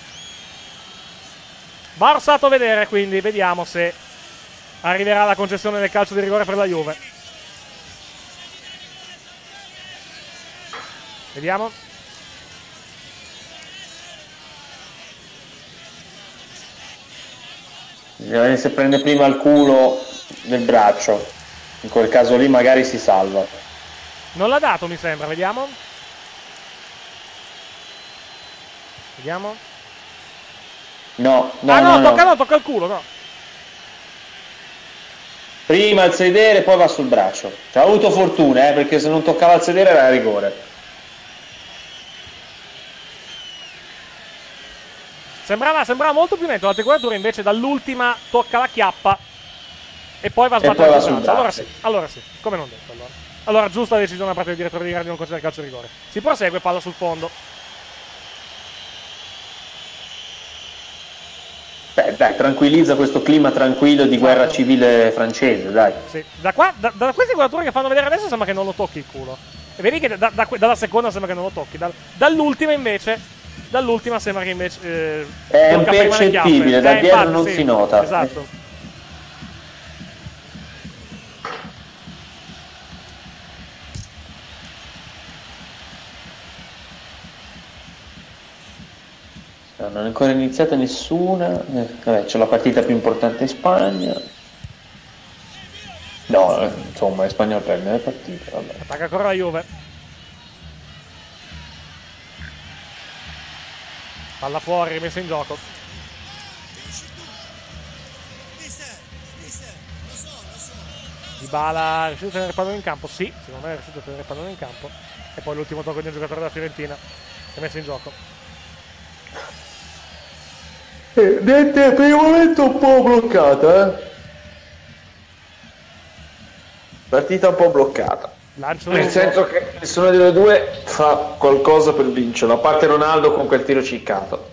Va orsato a vedere, quindi vediamo se arriverà la concessione del calcio di rigore per la Juve. Vediamo. Se prende prima il culo del braccio, in quel caso lì magari si salva. Non l'ha dato, mi sembra, vediamo. Vediamo. No, tocca il culo, no. Prima il sedere, poi va sul braccio. Cioè, ha avuto fortuna, perché se non toccava il sedere era rigore. Sembrava molto più netto. La tegolatura invece dall'ultima tocca la chiappa e poi va a E poi sbattere va sul sul braccio. braccio. Allora sì, come non detto allora. Allora, giusta decisione da parte del direttore di gara di non concedere calcio di rigore. Si prosegue, palla sul fondo. Beh, dai, tranquillizza questo clima tranquillo di guerra civile francese, dai. Sì. Da queste inquadrature che fanno vedere adesso sembra che non lo tocchi il culo. E vedi che dalla seconda sembra che non lo tocchi. Dall'ultima invece... Dall'ultima sembra che invece... è impercettibile, da dietro infatti, non sì, si nota. Esatto. Non è ancora iniziata nessuna. Vabbè, c'è la partita più importante in Spagna. No, insomma, in Spagna prende le partite. Vabbè. Attacca ancora la Juve. Palla fuori, rimessa in gioco. Dybala è riuscito a tenere il pallone in campo? Sì, secondo me è riuscito a tenere il pallone in campo. E poi l'ultimo tocco di un giocatore della Fiorentina che è messo in gioco. Niente, per il momento un po' bloccata, Partita un po' bloccata. Lancio Nel senso che nessuna delle due fa qualcosa per vincere, a parte Ronaldo con quel tiro ciccato.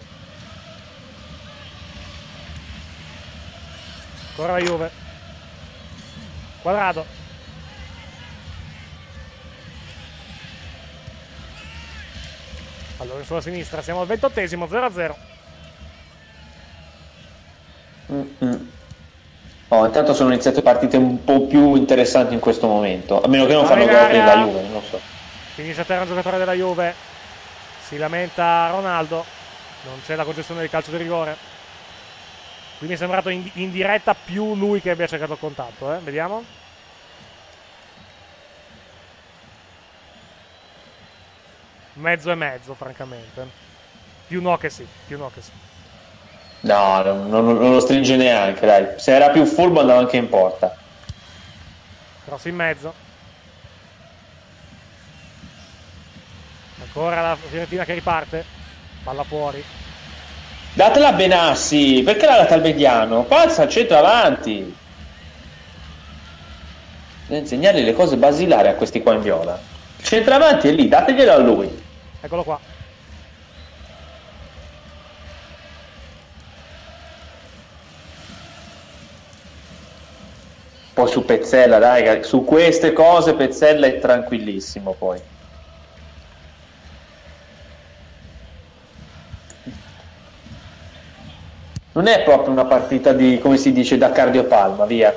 Ancora la Juve. Quadrado. Allora sulla sinistra, siamo al 28esimo, 0-0. Oh, intanto sono iniziate partite un po' più interessanti in questo momento, a meno che non fanno in gol area. la Juve, non lo so. Finisce a terra un giocatore della Juve. Si lamenta Ronaldo. Non c'è la concessione del calcio di rigore. Qui mi è sembrato in diretta più lui che abbia cercato il contatto, vediamo. Mezzo e mezzo, francamente. Più no che sì, più no che sì. No, non lo stringe neanche, dai. Se era più furbo andava anche in porta. Cross in mezzo. Ancora la Fiorentina che riparte. Palla fuori. Datela a Benassi, perché l'ha data al mediano? Pazza al centro avanti. Devi insegnargli le cose basilari a questi qua in viola. Il centravanti è lì, dateglielo a lui. Eccolo qua. Poi su Pezzella, dai, su queste cose Pezzella è tranquillissimo poi. Non è proprio una partita di, come si dice, da cardiopalma, via.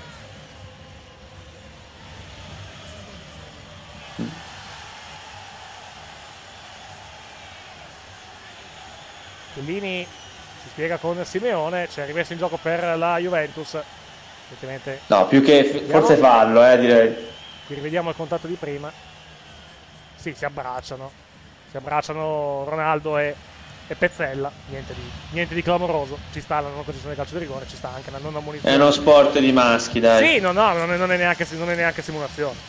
Chiellini si spiega con Simeone, c'è rimesso in gioco per la Juventus. No, più che forse fallo, direi. Qui rivediamo il contatto di prima. Sì, si abbracciano Ronaldo e Pezzella. Niente di clamoroso. Ci sta la non concessione del calcio di rigore, ci sta anche la non ammonizione. È uno sport di maschi, dai. Sì, non è neanche simulazione.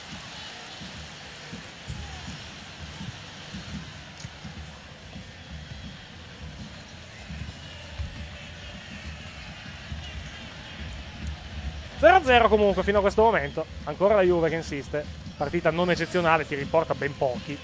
(0-0) comunque fino a questo momento. Ancora la Juve che insiste. Partita non eccezionale, ti riporta ben pochi.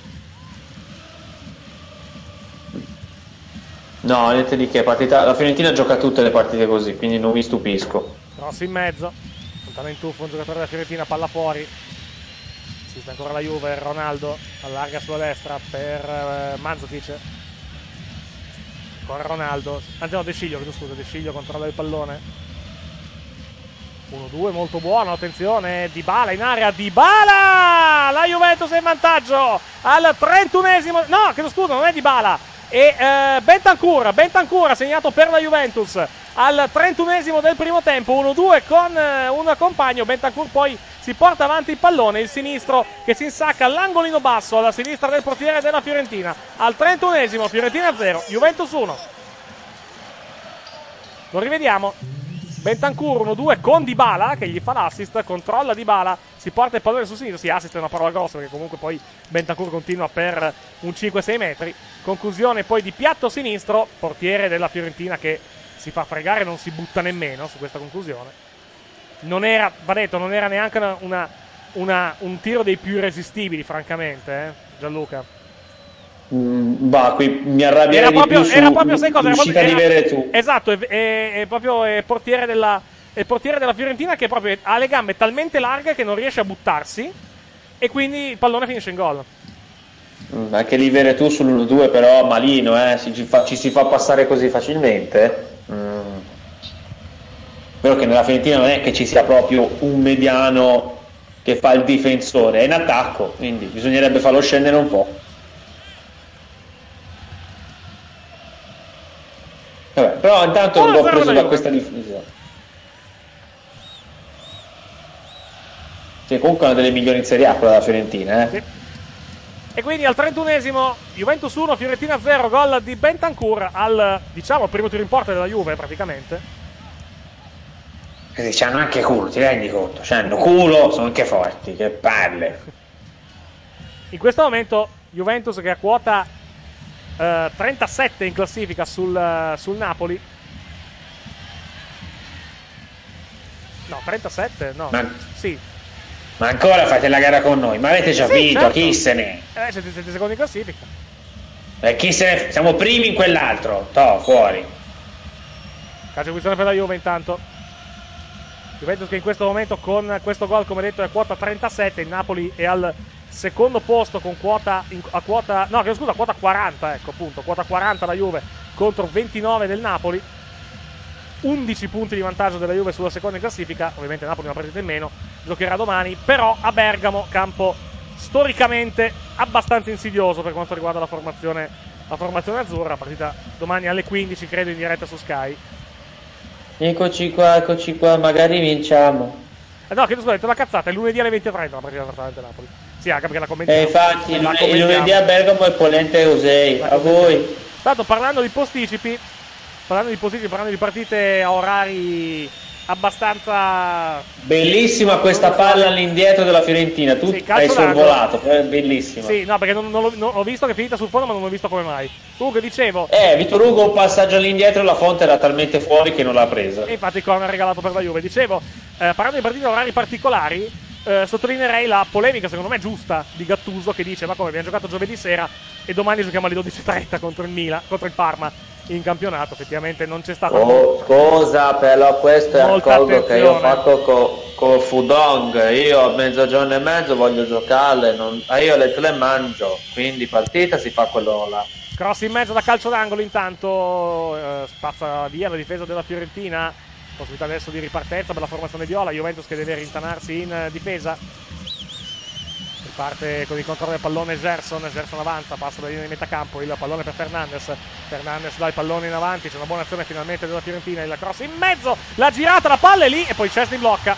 No, niente di che, partita. La Fiorentina gioca tutte le partite così, quindi non mi stupisco. Cross in mezzo. Lontano in tuffo un giocatore della Fiorentina, palla fuori. Insiste ancora la Juve, Ronaldo allarga sulla destra per Mandzukic. Ancora Ronaldo. Anzi no, De Sciglio controlla il pallone. 1-2 molto buono, attenzione, Dybala in area, Dybala! La Juventus è in vantaggio al 31esimo, no, chiedo scusa, non è Dybala, è Bentancur segnato per la Juventus al 31esimo del primo tempo, 1-2 con un compagno. Bentancur poi si porta avanti il pallone, il sinistro che si insacca all'angolino basso alla sinistra del portiere della Fiorentina, al 31esimo, Fiorentina 0, Juventus 1. Lo rivediamo. Bentancur 1-2 con Dybala che gli fa l'assist, controlla Dybala, si porta il pallone sul sinistro, assist è una parola grossa perché comunque poi Bentancur continua per un 5-6 metri. Conclusione poi di piatto sinistro, portiere della Fiorentina che si fa fregare, non si butta nemmeno su questa conclusione. Non era, va detto, non era neanche un tiro dei più irresistibili, francamente, Gianluca. Bah, qui mi arrabbierei di più era proprio, sai cosa? L'uscita di Veretù. Esatto, è proprio il portiere della Fiorentina che proprio ha le gambe talmente larghe che non riesce a buttarsi e quindi il pallone finisce in gol. Anche lì Veretù sull'1-2 però malino, ci si fa passare così facilmente. Vero che nella Fiorentina non è che ci sia proprio un mediano che fa il difensore, è in attacco, quindi bisognerebbe farlo scendere un po'. Vabbè, però intanto l'ho preso da questa difesa. Sì, comunque è una delle migliori in Serie A quella della Fiorentina, Sì. E quindi al 31esimo Juventus 1, Fiorentina 0, gol di Bentancur al, diciamo, primo tiro in porta della Juve praticamente. C'hanno anche culo, ti rendi conto? C'hanno culo, sono anche forti, che palle. In questo momento Juventus che ha quota 37 in classifica sul Napoli. No, 37? No. Sì. Ma ancora fate la gara con noi? Ma avete già vinto, certo. Chi se ne? Siete secondi in classifica. Chi se ne? Siamo primi in quell'altro. Fuori. Calcio di punizione per la Juve intanto. Juventus che in questo momento con questo gol, come detto, è a quota 37. Il Napoli è al secondo posto con quota 40, ecco appunto, quota 40 la Juve contro 29 del Napoli. 11 punti di vantaggio della Juve sulla seconda in classifica. Ovviamente Napoli una partita in meno, giocherà domani, però a Bergamo, campo storicamente abbastanza insidioso per quanto riguarda la formazione azzurra. Partita domani alle 15, credo, in diretta su Sky. Eccoci qua, magari vinciamo. No, che scusa, ho detto la cazzata, è lunedì alle 20:30 la partita trattamente Napoli. Sì, anche perché la commentiamo. Infatti, il lunedì a Bergamo è Polente Eusei. A voi. Tanto parlando di posticipi, parlando di partite a orari abbastanza... Bellissima questa palla all'indietro della Fiorentina, tu sì, hai sorvolato, bellissima. Sì, no, perché non ho visto che è finita sul fondo, ma non ho visto come mai. Comunque dicevo... Vittor Hugo un passaggio all'indietro e la Fonte era talmente fuori che non l'ha presa. E infatti il corner regalato per la Juve. Dicevo, parlando di partite a orari particolari, sottolineerei la polemica, secondo me giusta, di Gattuso che dice: ma come, abbiamo giocato giovedì sera e domani giochiamo alle 12:30 contro il Parma in campionato. Effettivamente non c'è stato scusa, però questo è accordo che io ho fatto con Fudong. Io a mezzogiorno e mezzo voglio giocarle, io le tre mangio, quindi partita si fa quello là. Cross in mezzo da calcio d'angolo, intanto spazza via la difesa della Fiorentina. Possibilità adesso di ripartenza per la formazione viola. Juventus che deve rintanarsi in difesa. Parte con il controllo del pallone Gerson avanza, passa la linea di metà campo, il pallone per Fernandes dà il pallone in avanti, c'è una buona azione finalmente della Fiorentina, il cross in mezzo, la girata, la palla è lì e poi Szczesny blocca.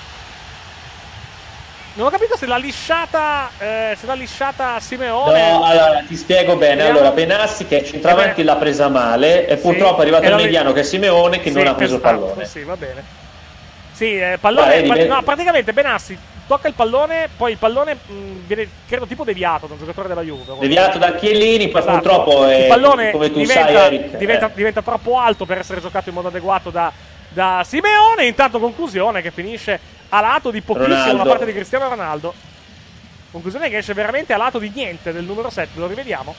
Non ho capito se l'ha lisciata Simeone. No, allora ti spiego bene. Allora Benassi che centravanti l'ha presa male e purtroppo è arrivato il mediano che è Simeone che non ha preso il pallone. Sì, va bene. Sì, pallone, no, praticamente Benassi tocca il pallone, poi il pallone viene, credo, tipo deviato da un giocatore della Juve. Deviato da Chiellini, poi esatto. Purtroppo il pallone come tu sai, Eric, diventa troppo alto per essere giocato in modo adeguato da Simeone. Intanto conclusione che finisce a lato di pochissimo da parte di Cristiano Ronaldo. Conclusione che esce veramente a lato di niente del numero 7, lo rivediamo.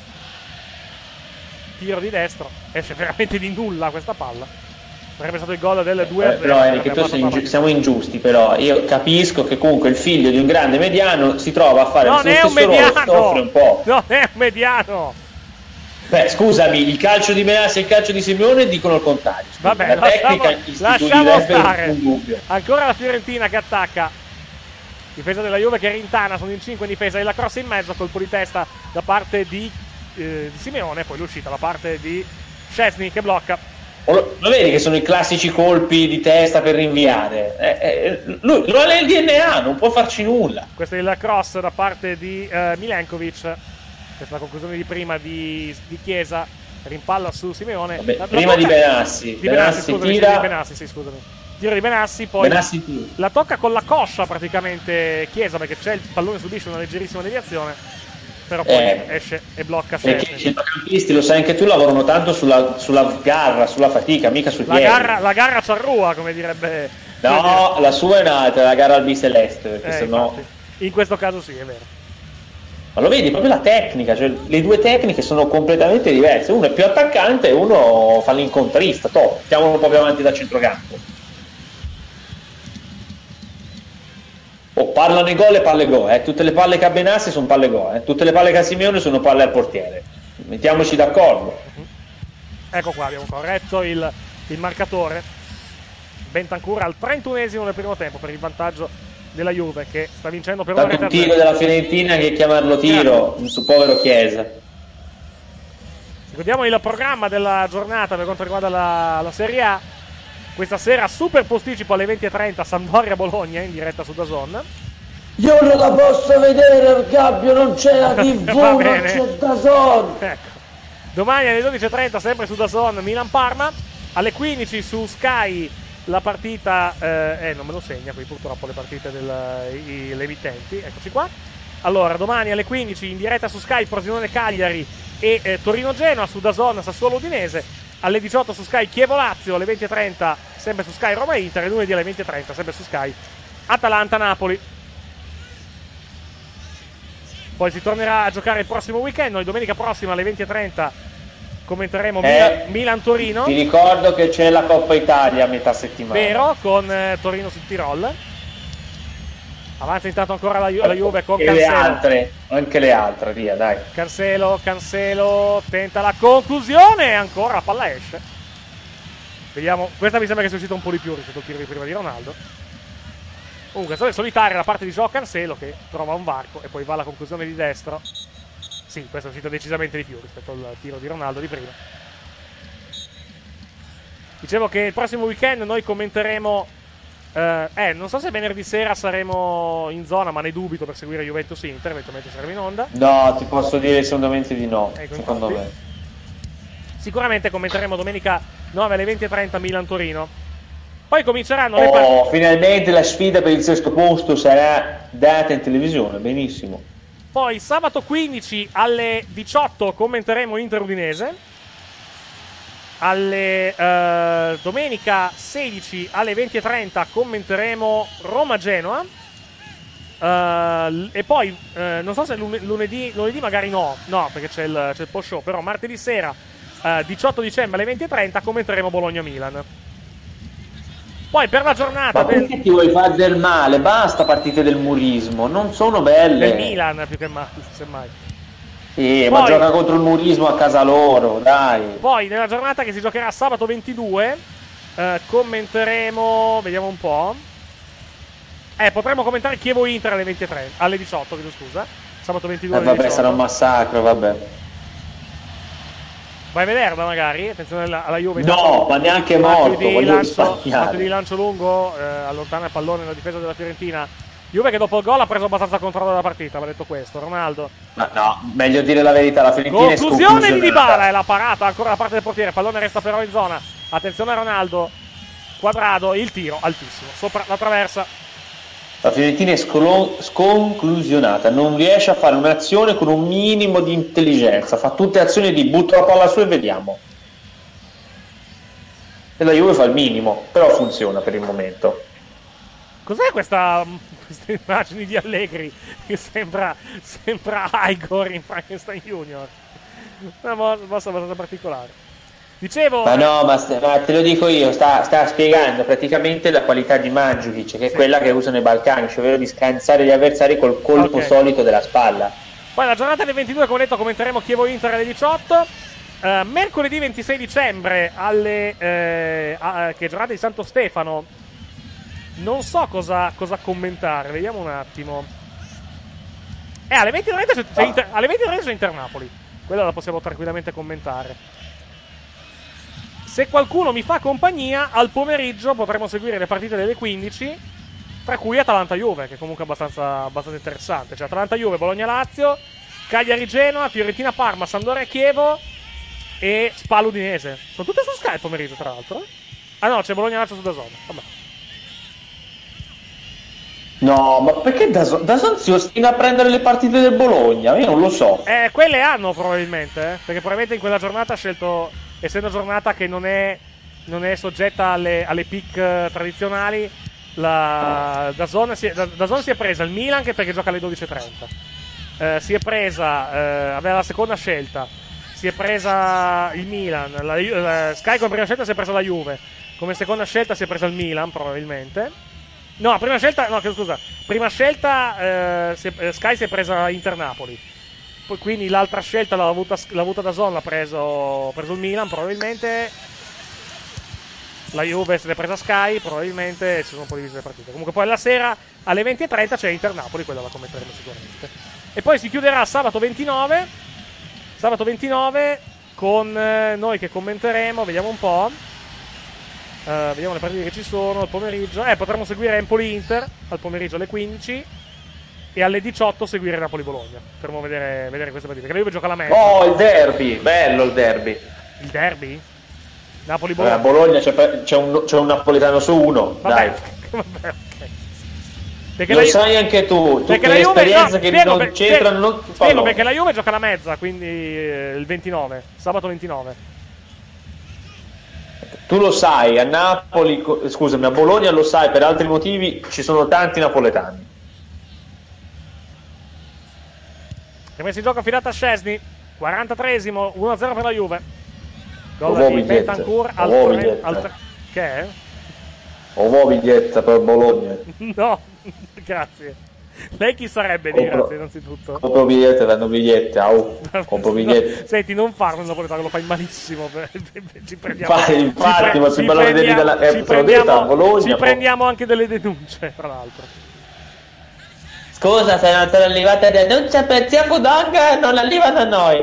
Tiro di destro, esce veramente di nulla questa palla. Sarebbe stato il gol del 2-0. Però Eric, siamo ingiusti, però io capisco che comunque il figlio di un grande mediano si trova a fare il suo stesso ruolo, soffre un po'. Non è un mediano. Beh, scusami, il calcio di Benassi e il calcio di Simeone dicono il contrario. Vabbè, la tecnica lasciamo stare. Un dubbio. Ancora la Fiorentina che attacca. Difesa della Juve che rintana, sono in 5 in difesa e la cross in mezzo, colpo di testa da parte di Simeone, poi l'uscita da parte di Szczesny che blocca. Lo vedi che sono i classici colpi di testa per rinviare? Lui lo ha nel DNA, non può farci nulla. Questo è il cross da parte di Milenkovic. Questa è la conclusione di prima di Chiesa. rimpalla su Simeone. Vabbè, prima di Benassi. Benassi tira. Di Benassi, sì, scusami. Tiro di Benassi, poi Benassi la tocca con la coscia praticamente Chiesa, perché c'è il pallone, subisce una leggerissima deviazione, però poi esce e blocca perché Szczęsny. i centrocampisti, lo sai anche tu, lavorano tanto sulla garra, sulla fatica, mica sul piede. La garra Ciarrua, come direbbe. No, la sua è un'altra, la gara al biceleste, perché sennò... In questo caso sì, è vero. Ma lo vedi, proprio la tecnica, cioè le due tecniche sono completamente diverse. Uno è più attaccante e uno fa l'incontrista. Mettiamolo un po' più avanti da centrocampo. Parlano i gol e palle gol, tutte le palle che ha Benassi sono palle gol, tutte le palle che ha Simeone sono palle al portiere. Mettiamoci d'accordo. Ecco qua, abbiamo corretto il marcatore. Bentancur al 31esimo del primo tempo per il vantaggio della Juve, che sta vincendo per ora. Un tiro della Fiorentina, che chiamarlo tiro su povero Chiesa. Ricordiamo il programma della giornata per quanto riguarda la Serie A. Questa sera super posticipo alle 20:30 Sampdoria-Bologna in diretta su DAZN. Io non la posso vedere, Gabbio, non c'è la TV, non c'è DAZN. Ecco. Domani alle 12:30 sempre su DAZN Milan-Parma. Alle 15 su Sky la partita, non me lo segna qui purtroppo le partite le emittenti, eccoci qua. Allora, domani alle 15 in diretta su Sky Frosinone-Cagliari e Torino-Genoa, su DAZN Sassuolo-Udinese. Alle 18 su Sky Chievo-Lazio, alle 20:30 sempre su Sky Roma-Inter, e lunedì alle 20:30 sempre su Sky Atalanta-Napoli. Poi si tornerà a giocare il prossimo weekend. Noi domenica prossima alle 20:30 commenteremo Milan-Torino. Ti ricordo che c'è la Coppa Italia a metà settimana. Vero, con Torino sul Tirol. Avanza intanto ancora la Juve con Cancelo. Anche le altre, via, dai. Cancelo tenta la conclusione, ancora la palla esce. Vediamo, questa mi sembra che sia uscita un po' di più rispetto al tiro di prima di Ronaldo. Comunque, solitaria la parte di Joao Cancelo, che trova un varco e poi va alla conclusione di destro. Sì, questa è uscita decisamente di più rispetto al tiro di Ronaldo di prima. Dicevo che il prossimo weekend noi commenteremo. Non so se venerdì sera saremo in zona, ma ne dubito, per seguire Juventus Inter, eventualmente saremo in onda. No, ti posso dire assolutamente di no, ecco, secondo me. Sicuramente commenteremo domenica 9 alle 20:30 Milan-Torino. Poi cominceranno le partite. Finalmente la sfida per il sesto posto sarà data in televisione, benissimo. Poi sabato 15 alle 18 commenteremo Inter-Udinese. Domenica 16 alle 20:30 commenteremo Roma-Genoa. E poi non so se lunedì magari no, perché c'è il post show, però martedì sera 18 dicembre alle 20:30 commenteremo Bologna-Milan. Poi per la giornata perché ti vuoi fare del male? Basta partite del murismo, non sono belle. Del Milan più che mai, semmai. Sì, poi, ma gioca contro il murismo a casa loro, dai. Poi nella giornata che si giocherà sabato 22 commenteremo, vediamo un po'. Potremmo commentare Chievo-Inter alle 23, alle 18, chiedo scusa. Sabato 22 alle 18. Sarà un massacro, vabbè. Vai a vederla magari, attenzione alla Juve. No, ma neanche morto, Fatto di lancio lungo, allontana il pallone nella difesa della Fiorentina. Juve che dopo il gol ha preso abbastanza controllo della partita, va detto questo. Ronaldo. Ma no, meglio dire la verità, la Fiorentina conclusione di Dybala, è la parata ancora da parte del portiere, il pallone resta però in zona. Attenzione a Ronaldo, quadrato, il tiro altissimo, sopra la traversa. La Fiorentina è sconclusionata, non riesce a fare un'azione con un minimo di intelligenza, fa tutte azioni di butto la palla su e vediamo. E la Juve fa il minimo, però funziona per il momento. Cos'è queste immagini di Allegri che sembra Igor in Frankenstein Junior? Una mossa abbastanza particolare. Dicevo... Ma no, ma te lo dico io, sta spiegando praticamente la qualità di Mandzukic, che è quella che usano i Balcani, cioè ovvero di scansare gli avversari col colpo solito della spalla. Poi la giornata del 22, come detto, commenteremo Chievo-Inter alle 18. Mercoledì 26 dicembre che è giornata di Santo Stefano. Non so cosa commentare, vediamo un attimo. Alle 20:30 c'è Inter-Napoli. Quella la possiamo tranquillamente commentare. Se qualcuno mi fa compagnia, al pomeriggio potremo seguire le partite delle 15, tra cui Atalanta-Juve, che è comunque abbastanza interessante. Cioè Atalanta-Juve, Bologna-Lazio, Cagliari-Genoa, Fiorentina-Parma, Sampdoria-Chievo, e Spal Udinese. Sono tutte su Sky il pomeriggio, tra l'altro. Ah no, c'è Bologna-Lazio su DAZN. Vabbè. No, ma perché DAZN si ostina a prendere le partite del Bologna? Io non lo so. Quelle hanno probabilmente, perché probabilmente in quella giornata ha scelto, essendo giornata che non è soggetta alle pick tradizionali, la DAZN si è presa il Milan, che perché gioca alle 12:30. Si è presa, aveva la seconda scelta, si è presa il Milan, Sky come prima scelta si è presa la Juve, come seconda scelta si è presa il Milan probabilmente. No, prima scelta Sky si è presa Inter-Napoli. Poi quindi l'altra scelta l'ha avuta DAZN, l'ha preso il Milan probabilmente. La Juve se l'è presa Sky, probabilmente si sono un po' divise le partite. Comunque poi alla sera alle 20:30 c'è Inter-Napoli, quella la commenteremo sicuramente. E poi si chiuderà sabato 29 con noi che commenteremo, vediamo un po'. Vediamo le partite che ci sono al pomeriggio. Potremmo seguire Empoli-Inter al pomeriggio alle 15 e alle 18 seguire Napoli-Bologna. Potremmo vedere queste partite, perché la Juve gioca la mezza. Oh, il derby, bello il derby. Il derby? Napoli-Bologna. A Bologna c'è un napoletano su uno. Vabbè, dai. vabbè, ok. Perché lo sai anche tu, tutte le esperienze che non c'entrano non ti fanno. Perché la Juve gioca la mezza, quindi il 29, sabato 29. Tu lo sai, a Napoli, scusami, a Bologna lo sai, per altri motivi ci sono tanti napoletani. Rimessa in gioco affidata a Szczesny, 43esimo, 1-0 per la Juve. Gol di Bentancur che è? Ovo biglietta per Bologna. No, grazie. Lei chi sarebbe di grazie innanzitutto? Compro bigliette, danno bigliette, compro bigliette. No, senti, non farlo in napoletano, lo fai malissimo. Ci prendiamo. Infatti, ma si parla ci prendiamo anche delle denunce, tra l'altro. Scusa, se non sono arrivate denunce per Zia Fudong, non arrivano a noi.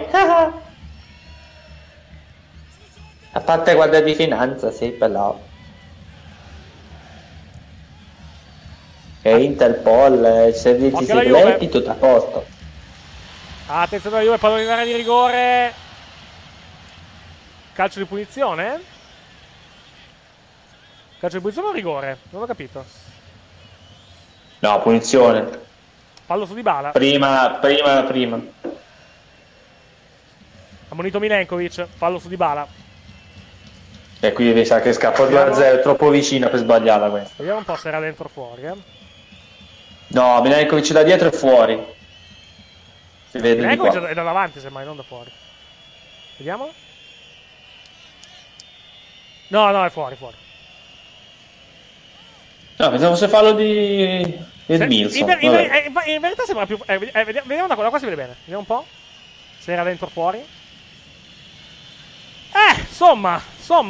A parte guardia di finanza, sì, però. E Interpol, servizi segreti, tutto a posto. Attenzione alla Juve, pallone in area di rigore. Calcio di punizione? Calcio di punizione o rigore? Non ho capito. No, punizione. Fallo su Dybala. Prima. Ammonito Milenkovic, fallo su Dybala. E qui mi sa che scappa 2-0, è troppo vicina per sbagliarla questa. Vediamo un po' se era dentro o fuori, No, Milenkovic da dietro è fuori. Si vede Milenkovic di qua. è da davanti, semmai, non da fuori. Vediamo. No, è fuori. No, pensavo se fallo di Milson. In verità sembra più. Vediamo da qua si vede bene. Vediamo un po'. Se era dentro o fuori. Insomma.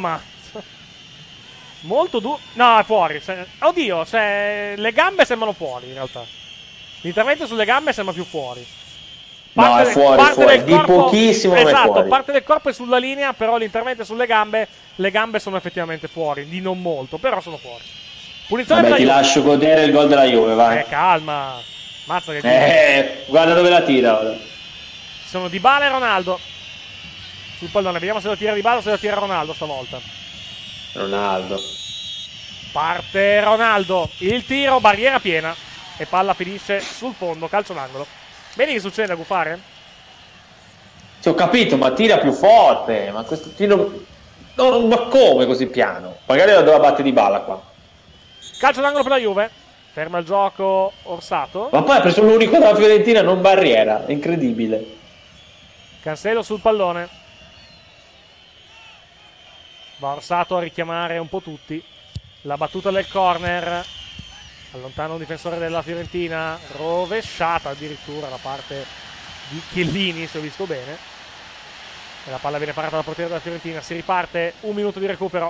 Molto duro. No, è fuori. Oddio, le gambe sembrano fuori in realtà. L'intervento sulle gambe sembra più fuori. No, è fuori. Di pochissimo, esatto, ma è fuori. Parte del corpo è sulla linea, però l'intervento è sulle gambe. Le gambe sono effettivamente fuori. Di non molto, però sono fuori. Punizione. Vabbè, ti lascio godere il gol della Juve, vai. Calma. Mazza che guarda dove la tira ora. Sono Dybala e Ronaldo sul pallone. Vediamo se lo tira Dybala o se lo tira Ronaldo stavolta. Ronaldo. Parte Ronaldo. Il tiro, barriera piena. E palla finisce sul fondo, calcio d'angolo. Vedi che succede a Gufare? Sì, ho capito, ma tira più forte. Ma questo tiro... No, ma come così piano? Magari la doveva battere Dybala qua. Calcio d'angolo per la Juve. Ferma il gioco Orsato. Ma poi ha preso l'unico della Fiorentina, non barriera. È incredibile. Cancelo sul pallone. Va Orsato a richiamare un po' tutti. La battuta del corner. Allontana un difensore della Fiorentina. Rovesciata addirittura da parte di Chiellini, se ho visto bene. E la palla viene parata dal portiere della Fiorentina. Si riparte, un minuto di recupero.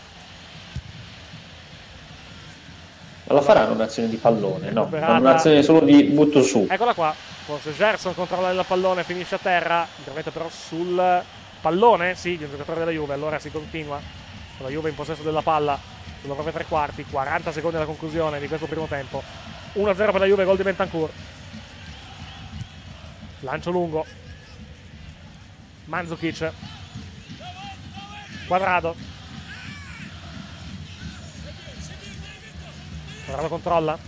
Non la faranno un'azione di pallone, no. Fanno un'azione solo di butto su. Eccola qua. Forse Gerson controlla il pallone, finisce a terra. Intervento però sul pallone, sì, di un giocatore della Juve. Allora si continua. La Juve in possesso della palla sulla propria tre quarti. 40 secondi alla conclusione di questo primo tempo. 1-0 per la Juve, gol di Bentancur. Lancio lungo. Mandzukic. Quadrado controlla.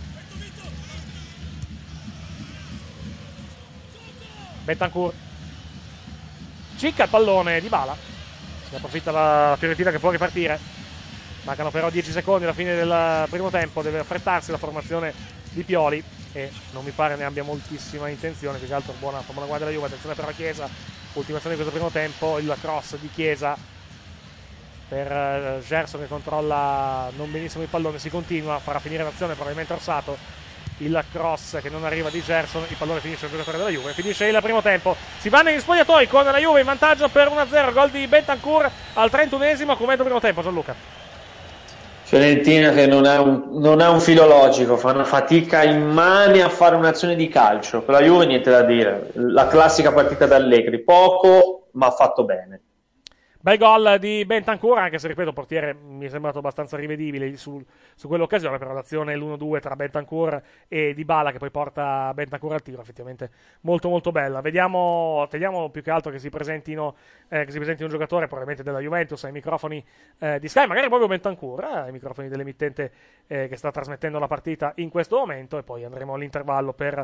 Bentancur cicca il pallone, Dybala. Ne approfitta la Fiorentina che può ripartire. Mancano però 10 secondi alla fine del primo tempo. Deve affrettarsi la formazione di Pioli e non mi pare ne abbia moltissima intenzione. Più che altro buona guardia della Juve. Attenzione però a Chiesa, ultimazione di questo primo tempo. Il cross di Chiesa per Gerson che controlla non benissimo il pallone. Si continua, farà finire l'azione probabilmente Orsato. Il cross che non arriva di Gerson, il pallone finisce il giocatore della Juve, finisce il primo tempo, si vanno negli spogliatoi con la Juve in vantaggio per 1-0, gol di Bentancur al 31esimo, commento primo tempo. Gianluca. Fiorentina che non ha un filo logico, fa una fatica immane a fare un'azione di calcio. Per la Juve niente da dire, la classica partita d'Allegri, poco ma ha fatto bene. Bel gol di Bentancur, anche se ripeto il portiere mi è sembrato abbastanza rivedibile su quell'occasione, però l'azione l'1-2 tra Bentancur e Dybala che poi porta Bentancur al tiro, effettivamente molto molto bella. Teniamo più che altro che si presenti un giocatore probabilmente della Juventus ai microfoni di Sky, magari proprio Bentancur ai microfoni dell'emittente che sta trasmettendo la partita in questo momento, e poi andremo all'intervallo per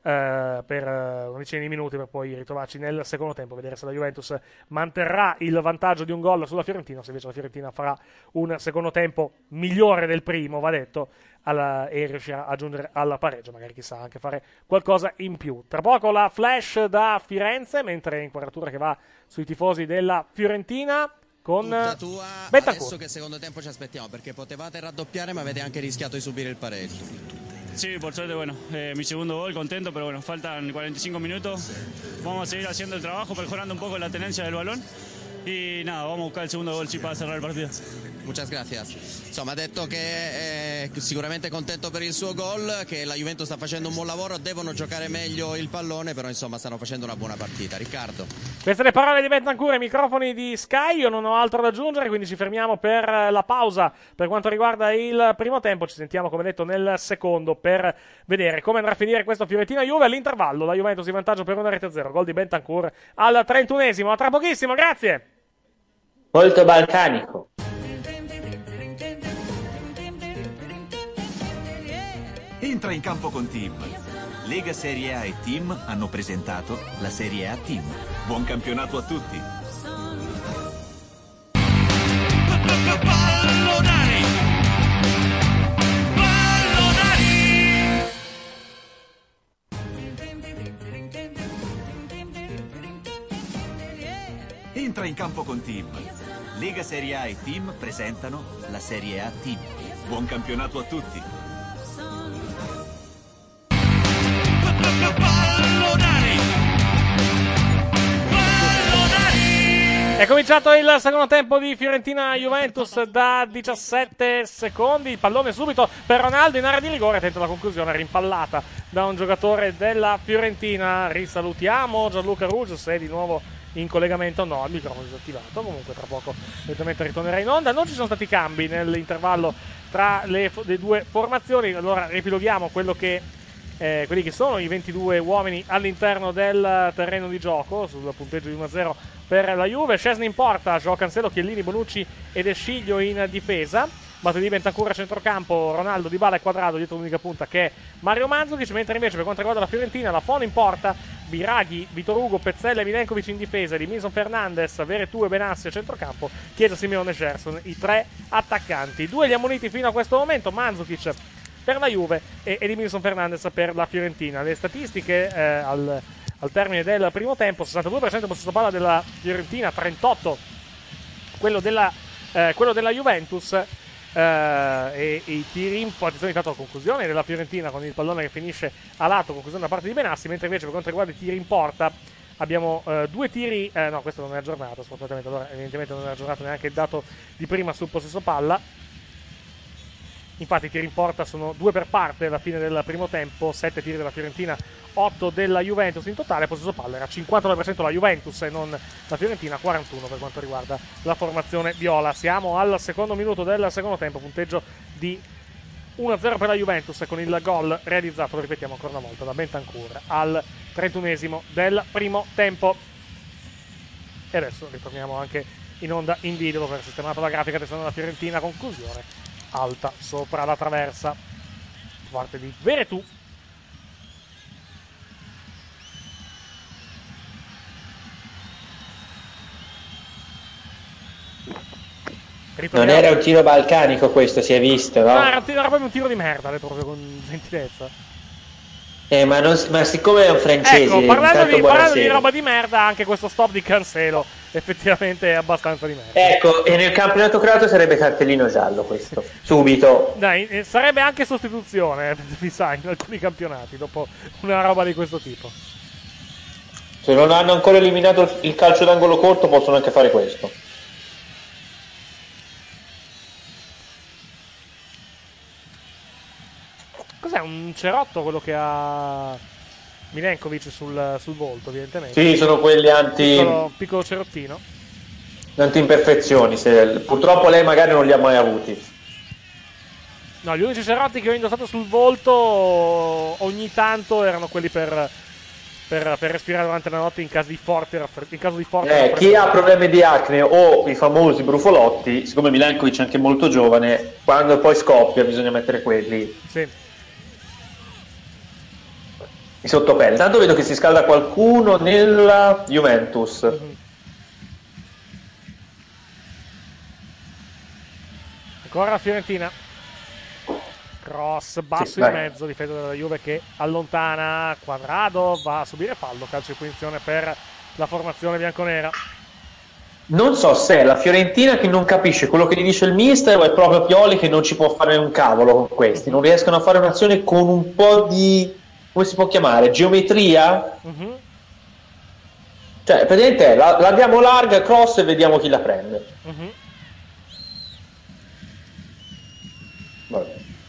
una decina di minuti per poi ritrovarci nel secondo tempo, vedere se la Juventus manterrà il vantaggio di un gol sulla Fiorentina, se invece la Fiorentina farà un secondo tempo migliore del primo, va detto, e riuscirà a giungere al pareggio, magari chissà anche fare qualcosa in più. Tra poco la flash da Firenze, mentre inquadratura che va sui tifosi della Fiorentina con Bentancur. Adesso che secondo tempo ci aspettiamo, perché potevate raddoppiare ma avete anche rischiato di subire il pareggio. Sí, por suerte, bueno, mi segundo gol, contento, pero bueno, faltan 45 minutos. Vamos a seguir haciendo el trabajo, mejorando un poco la tenencia del balón. Y nada, vamos a buscar el segundo gol sí, para cerrar el partido. Muchas gracias. Insomma, ha detto che è sicuramente contento per il suo gol, che la Juventus sta facendo un buon lavoro, devono giocare meglio il pallone, però insomma stanno facendo una buona partita. Riccardo. Queste le parole di Bentancur ai microfoni di Sky, io non ho altro da aggiungere, quindi ci fermiamo per la pausa per quanto riguarda il primo tempo. Ci sentiamo, come detto, nel secondo per vedere come andrà a finire questo Fiorentina-Juve. All'intervallo la Juventus in vantaggio per 1-0, gol di Bentancur al 31esimo. A tra pochissimo, grazie! Molto balcanico. Entra in campo con Team. Lega Serie A e Team hanno presentato la Serie A Team. Buon campionato a tutti. Pallonari! Entra in campo con Team. Lega Serie A e Team presentano la Serie A Team. Buon campionato a tutti. È cominciato il secondo tempo di Fiorentina-Juventus da 17 secondi. Il pallone subito per Ronaldo in area di rigore. Attento alla conclusione, rimpallata da un giocatore della Fiorentina. Risalutiamo Gianluca Ruggio, se è di nuovo in collegamento. No, il microfono è disattivato. Comunque tra poco lentamente ritornerà in onda. Non ci sono stati cambi nell'intervallo tra le due formazioni. Allora ripiloghiamo quelli che sono i 22 uomini all'interno del terreno di gioco sul punteggio di 1-0 per la Juve. Szczesny in porta, Joao Cancelo, Chiellini, Bonucci ed Esciglio in difesa. Matuidi, Bentancur a centrocampo, Ronaldo, Dybala e Quadrado dietro l'unica punta che è Mario Mandzukic, mentre invece per quanto riguarda la Fiorentina, Lafont in porta, Biraghi, Vitor Hugo, Pezzella e Milenkovic in difesa, Edinson Fernandes, Veretout e Benassi a centrocampo, Chiesa, Simeone e Gerson, i tre attaccanti. Due li ha muniti fino a questo momento, Mandzukic per la Juve e Edinson Fernandes per la Fiorentina. Le statistiche al termine del primo tempo: 62% possesso palla della Fiorentina, 38% quello della Juventus, e i tiri in attenzione intanto alla conclusione della Fiorentina con il pallone che finisce a lato, conclusione da parte di Benassi, mentre invece per quanto riguarda i tiri in porta abbiamo due tiri, no, questo non è aggiornato sfortunatamente, allora evidentemente non è aggiornato neanche il dato di prima sul possesso palla. Infatti i tiri in porta sono 2 per parte alla fine del primo tempo, 7 tiri della Fiorentina, 8 della Juventus in totale. Possesso palla era 59% la Juventus e non la Fiorentina, 41% per quanto riguarda la formazione viola. Siamo al secondo minuto del secondo tempo, punteggio di 1-0 per la Juventus con il gol realizzato, lo ripetiamo ancora una volta, da Bentancur al 31esimo del primo tempo. E adesso ritorniamo anche in onda in video dopo aver sistemato la grafica testando la Fiorentina. Conclusione alta sopra la traversa parte di Veretù. Non era un tiro balcanico questo, si è visto, no? No, era proprio un tiro di merda, proprio con gentilezza. Ma siccome è un francese, ecco, parlando di roba di merda, anche questo stop di Cancelo effettivamente è abbastanza di merda. Ecco, e nel campionato croato sarebbe cartellino giallo questo, subito. Dai, sarebbe anche sostituzione, mi sa, in alcuni campionati, dopo una roba di questo tipo. Se non hanno ancora eliminato il calcio d'angolo corto possono anche fare questo. Cos'è, un cerotto quello che ha Milenkovic sul volto, evidentemente? Sì, sono quelli piccolo cerottino. Anti-imperfezioni, purtroppo lei magari non li ha mai avuti. No, gli unici cerotti che ho indossato sul volto ogni tanto erano quelli per respirare durante la notte in caso di forte raffreddore. Chi ha problemi di acne o i famosi brufolotti, siccome Milenkovic è anche molto giovane, quando poi scoppia bisogna mettere quelli. Sì. I sottopelle. Tanto vedo che si scalda qualcuno nella Juventus. Ancora la Fiorentina. Cross basso in mezzo, difesa della Juve che allontana. Quadrado va a subire fallo, calcio di punizione per la formazione bianconera. Non so se è la Fiorentina che non capisce quello che gli dice il mister o è proprio Pioli che non ci può fare un cavolo con questi. Non riescono a fare un'azione con un po' di, come si può chiamare, geometria? Cioè, praticamente la diamo larga, cross e vediamo chi la prende. Vabbè.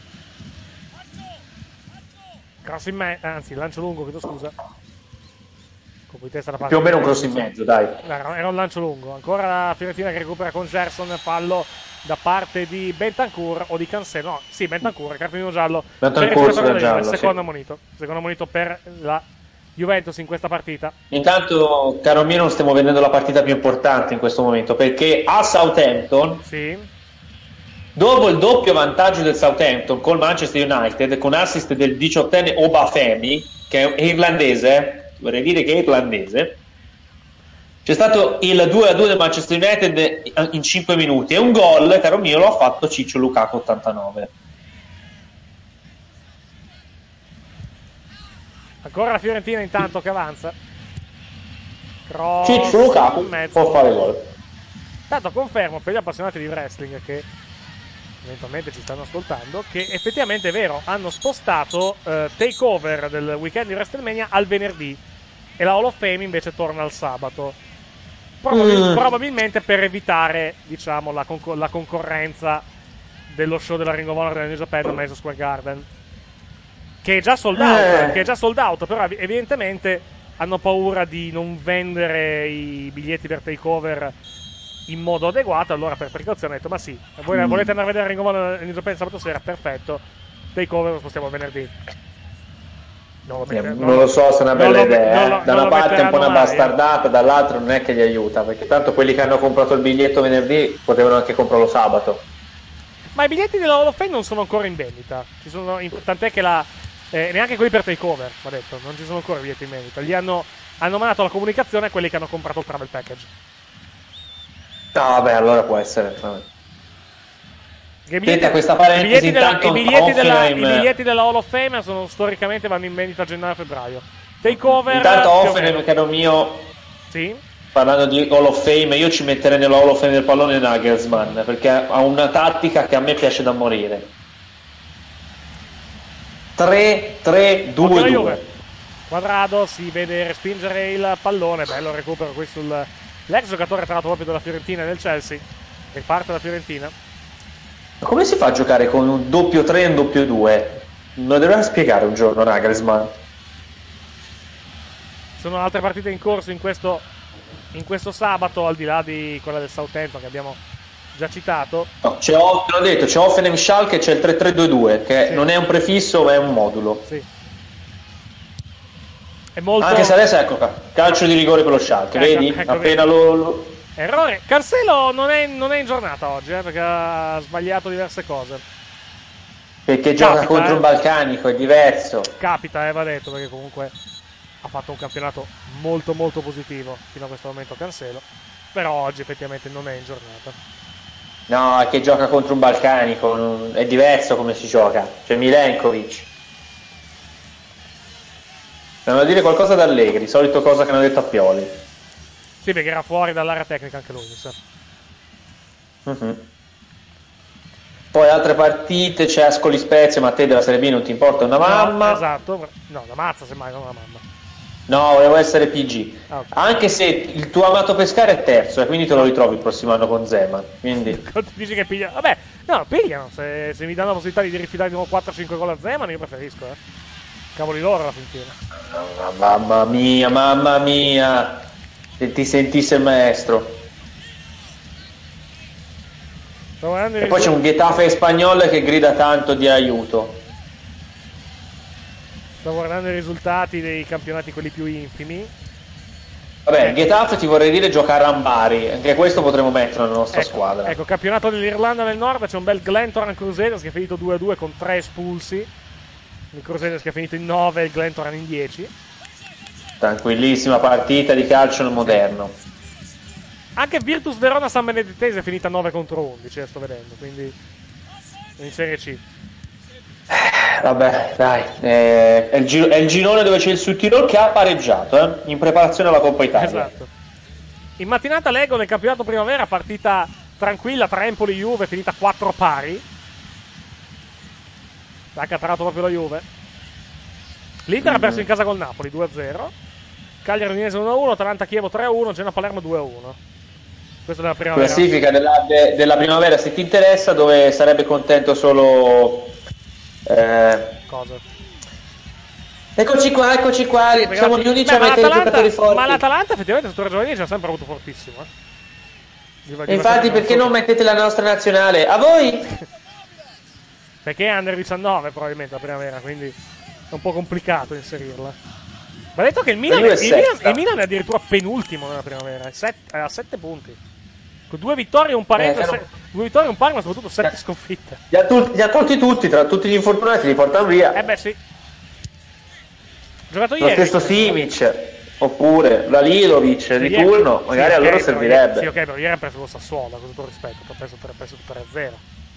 Cross in mezzo, anzi lancio lungo, chiedo scusa. Colpo di testa da parte più o meno un cross in mezzo, dai. Era un lancio lungo. Ancora la Fiorentina che recupera con Gerson, fallo da parte di Bentancur o di Cancelo. No, sì, Bentancur, cartellino giallo. Secondo monito per la Juventus in questa partita. Intanto, caro mio, non stiamo vedendo la partita più importante in questo momento, perché a Southampton, dopo il doppio vantaggio del Southampton col Manchester United, con assist del 18enne Obafemi, che è irlandese, vorrei dire che è irlandese, c'è stato il 2-2 del Manchester United in 5 minuti e un gol, caro mio, lo ha fatto Ciccio Lukaku 89. Ancora la Fiorentina intanto che avanza. Cross Ciccio Lukaku può fare gol. Tanto confermo per gli appassionati di wrestling che eventualmente ci stanno ascoltando che effettivamente è vero, hanno spostato Takeover del weekend di WrestleMania al venerdì e la Hall of Fame invece torna al sabato. Probabilmente per evitare, diciamo, la concorrenza dello show della Ring of Honor della New Japan a Madison Square Garden, che è già sold out, però evidentemente hanno paura di non vendere i biglietti per Takeover in modo adeguato. Allora per precauzione ho detto ma sì, voi volete andare a vedere Ring of Honor New Japan sabato sera, perfetto, Takeover lo spostiamo venerdì. Non lo so se è una bella idea. Da una parte è un po' una bastardata, dall'altra non è che gli aiuta, perché tanto quelli che hanno comprato il biglietto venerdì potevano anche comprarlo sabato. Ma i biglietti della Hall of Fame non sono ancora in vendita, tant'è che neanche quelli per Takeover, va detto, non ci sono ancora i biglietti in vendita. Gli hanno mandato la comunicazione a quelli che hanno comprato il travel package. No, vabbè, allora può essere. Senta, questa parentesi, i biglietti della Hall of Fame storicamente vanno in vendita a gennaio-febbraio. Takeover. Intanto Hoffenheim, caro mio, sì? Parlando di Hall of Fame, io ci metterei nella Hall of Fame del pallone Nagelsmann, perché ha una tattica che a me piace da morire. 3-3-2-2. Quadrado si vede respingere il pallone, bello il recupero qui l'ex giocatore tra l'altro proprio della Fiorentina e del Chelsea. Riparte la Fiorentina. Come si fa a giocare con un doppio 3 e un doppio 2? Lo dovrà spiegare un giorno Nagelsmann. Sono altre partite in corso in questo sabato, al di là di quella del Southampton che abbiamo già citato. No, c'è Hoffenheim Schalke e c'è il 3-3-2-2 che non è un prefisso ma è un modulo. Sì. È molto... Anche se adesso ecco calcio di rigore per lo Schalke, vedi? Ecco, appena vedi. Errore. Cancelo non è in giornata oggi, perché ha sbagliato diverse cose. Perché gioca contro un balcanico, è diverso. Capita, va detto, perché comunque ha fatto un campionato molto molto positivo fino a questo momento Cancelo. Però oggi effettivamente non è in giornata. No, è che gioca contro un balcanico, è diverso come si gioca. C'è Milenkovic. Devono dire qualcosa ad Allegri, solito cosa che hanno detto a Pioli. Sì, perché era fuori dall'area tecnica anche lui, mi sa. Poi altre partite, c'è Ascoli Spezia, ma a te della Serie B non ti importa una mamma. No, esatto, no, la mazza semmai, non una mamma. No, volevo essere PG. Okay. Anche se il tuo amato Pescara è terzo, e quindi te lo ritrovi il prossimo anno con Zeman. Quindi dici che piglia. Vabbè, no, pigliano. Se mi danno la possibilità di rifilare di nuovo 4-5 gol a Zeman, io preferisco, Cavoli loro alla fin fine. Mamma mia. Se ti sentisse il maestro. E poi c'è un Getafe spagnolo che grida tanto di aiuto. Sto guardando i risultati dei campionati quelli più infimi. Vabbè, il Getafe ti vorrei dire gioca a Rambari, anche questo potremmo mettere nella nostra squadra. Ecco, campionato dell'Irlanda del Nord, c'è un bel Glentoran Crusaders che è finito 2-2 con 3 espulsi. Il Crusaders che è finito in 9 e il Glentoran in 10. Tranquillissima partita di calcio moderno. Anche Virtus Verona San Benedettese è finita 9 contro 11, sto vedendo, quindi in Serie C. Vabbè, dai, è il girone dove c'è il Sud Tirol che ha pareggiato, in preparazione alla Coppa Italia. Esatto. In mattinata leggo nel campionato primavera partita tranquilla tra Empoli e Juve, finita 4 pari. Ha cattarato proprio la Juve. L'Inter ha perso in casa col Napoli 2-0. Cagliari Udinese 1-1, Atalanta Chievo 3-1, Genoa Palermo 2-1. Questa è la primavera. Classifica della primavera, se ti interessa, dove sarebbe contento solo... Cosa? Eccoci qua, siamo gli unici a mettere i giocatori forti. Ma l'Atalanta effettivamente sotto Ragioni ci ha sempre avuto fortissimo. Infatti perché non mettete la nostra nazionale? A voi? Perché è under 19 probabilmente la primavera, quindi è un po' complicato inserirla. Ma ha detto che il Milan è addirittura penultimo nella primavera, è a 7 punti. Con 2 vittorie e un pareggio, 2 vittorie e un pari, ma soprattutto 7 sconfitte. Li ha tolti tutti, tra tutti gli infortunati li portano via. Beh sì. Giocato lo ieri. Stesso Simic, oppure Lalilovic di turno, magari a loro servirebbe. Sì, ok, però ieri ha preso lo Sassuolo, con tutto il rispetto, ha preso 3-0.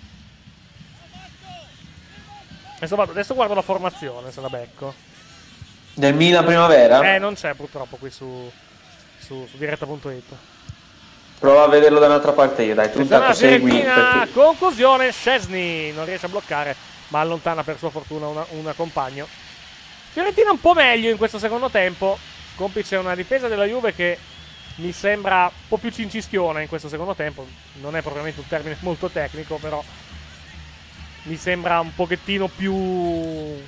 Adesso guardo la formazione, se la becco. Del Milan primavera? Non c'è purtroppo qui su diretta.it. Prova a vederlo da un'altra parte io, dai, tu intanto segui. Perché... Conclusione, Szczesny non riesce a bloccare, ma allontana per sua fortuna una compagno. Fiorentina un po' meglio in questo secondo tempo, complice una difesa della Juve che mi sembra un po' più cincischiona in questo secondo tempo. Non è propriamente un termine molto tecnico, però mi sembra un pochettino più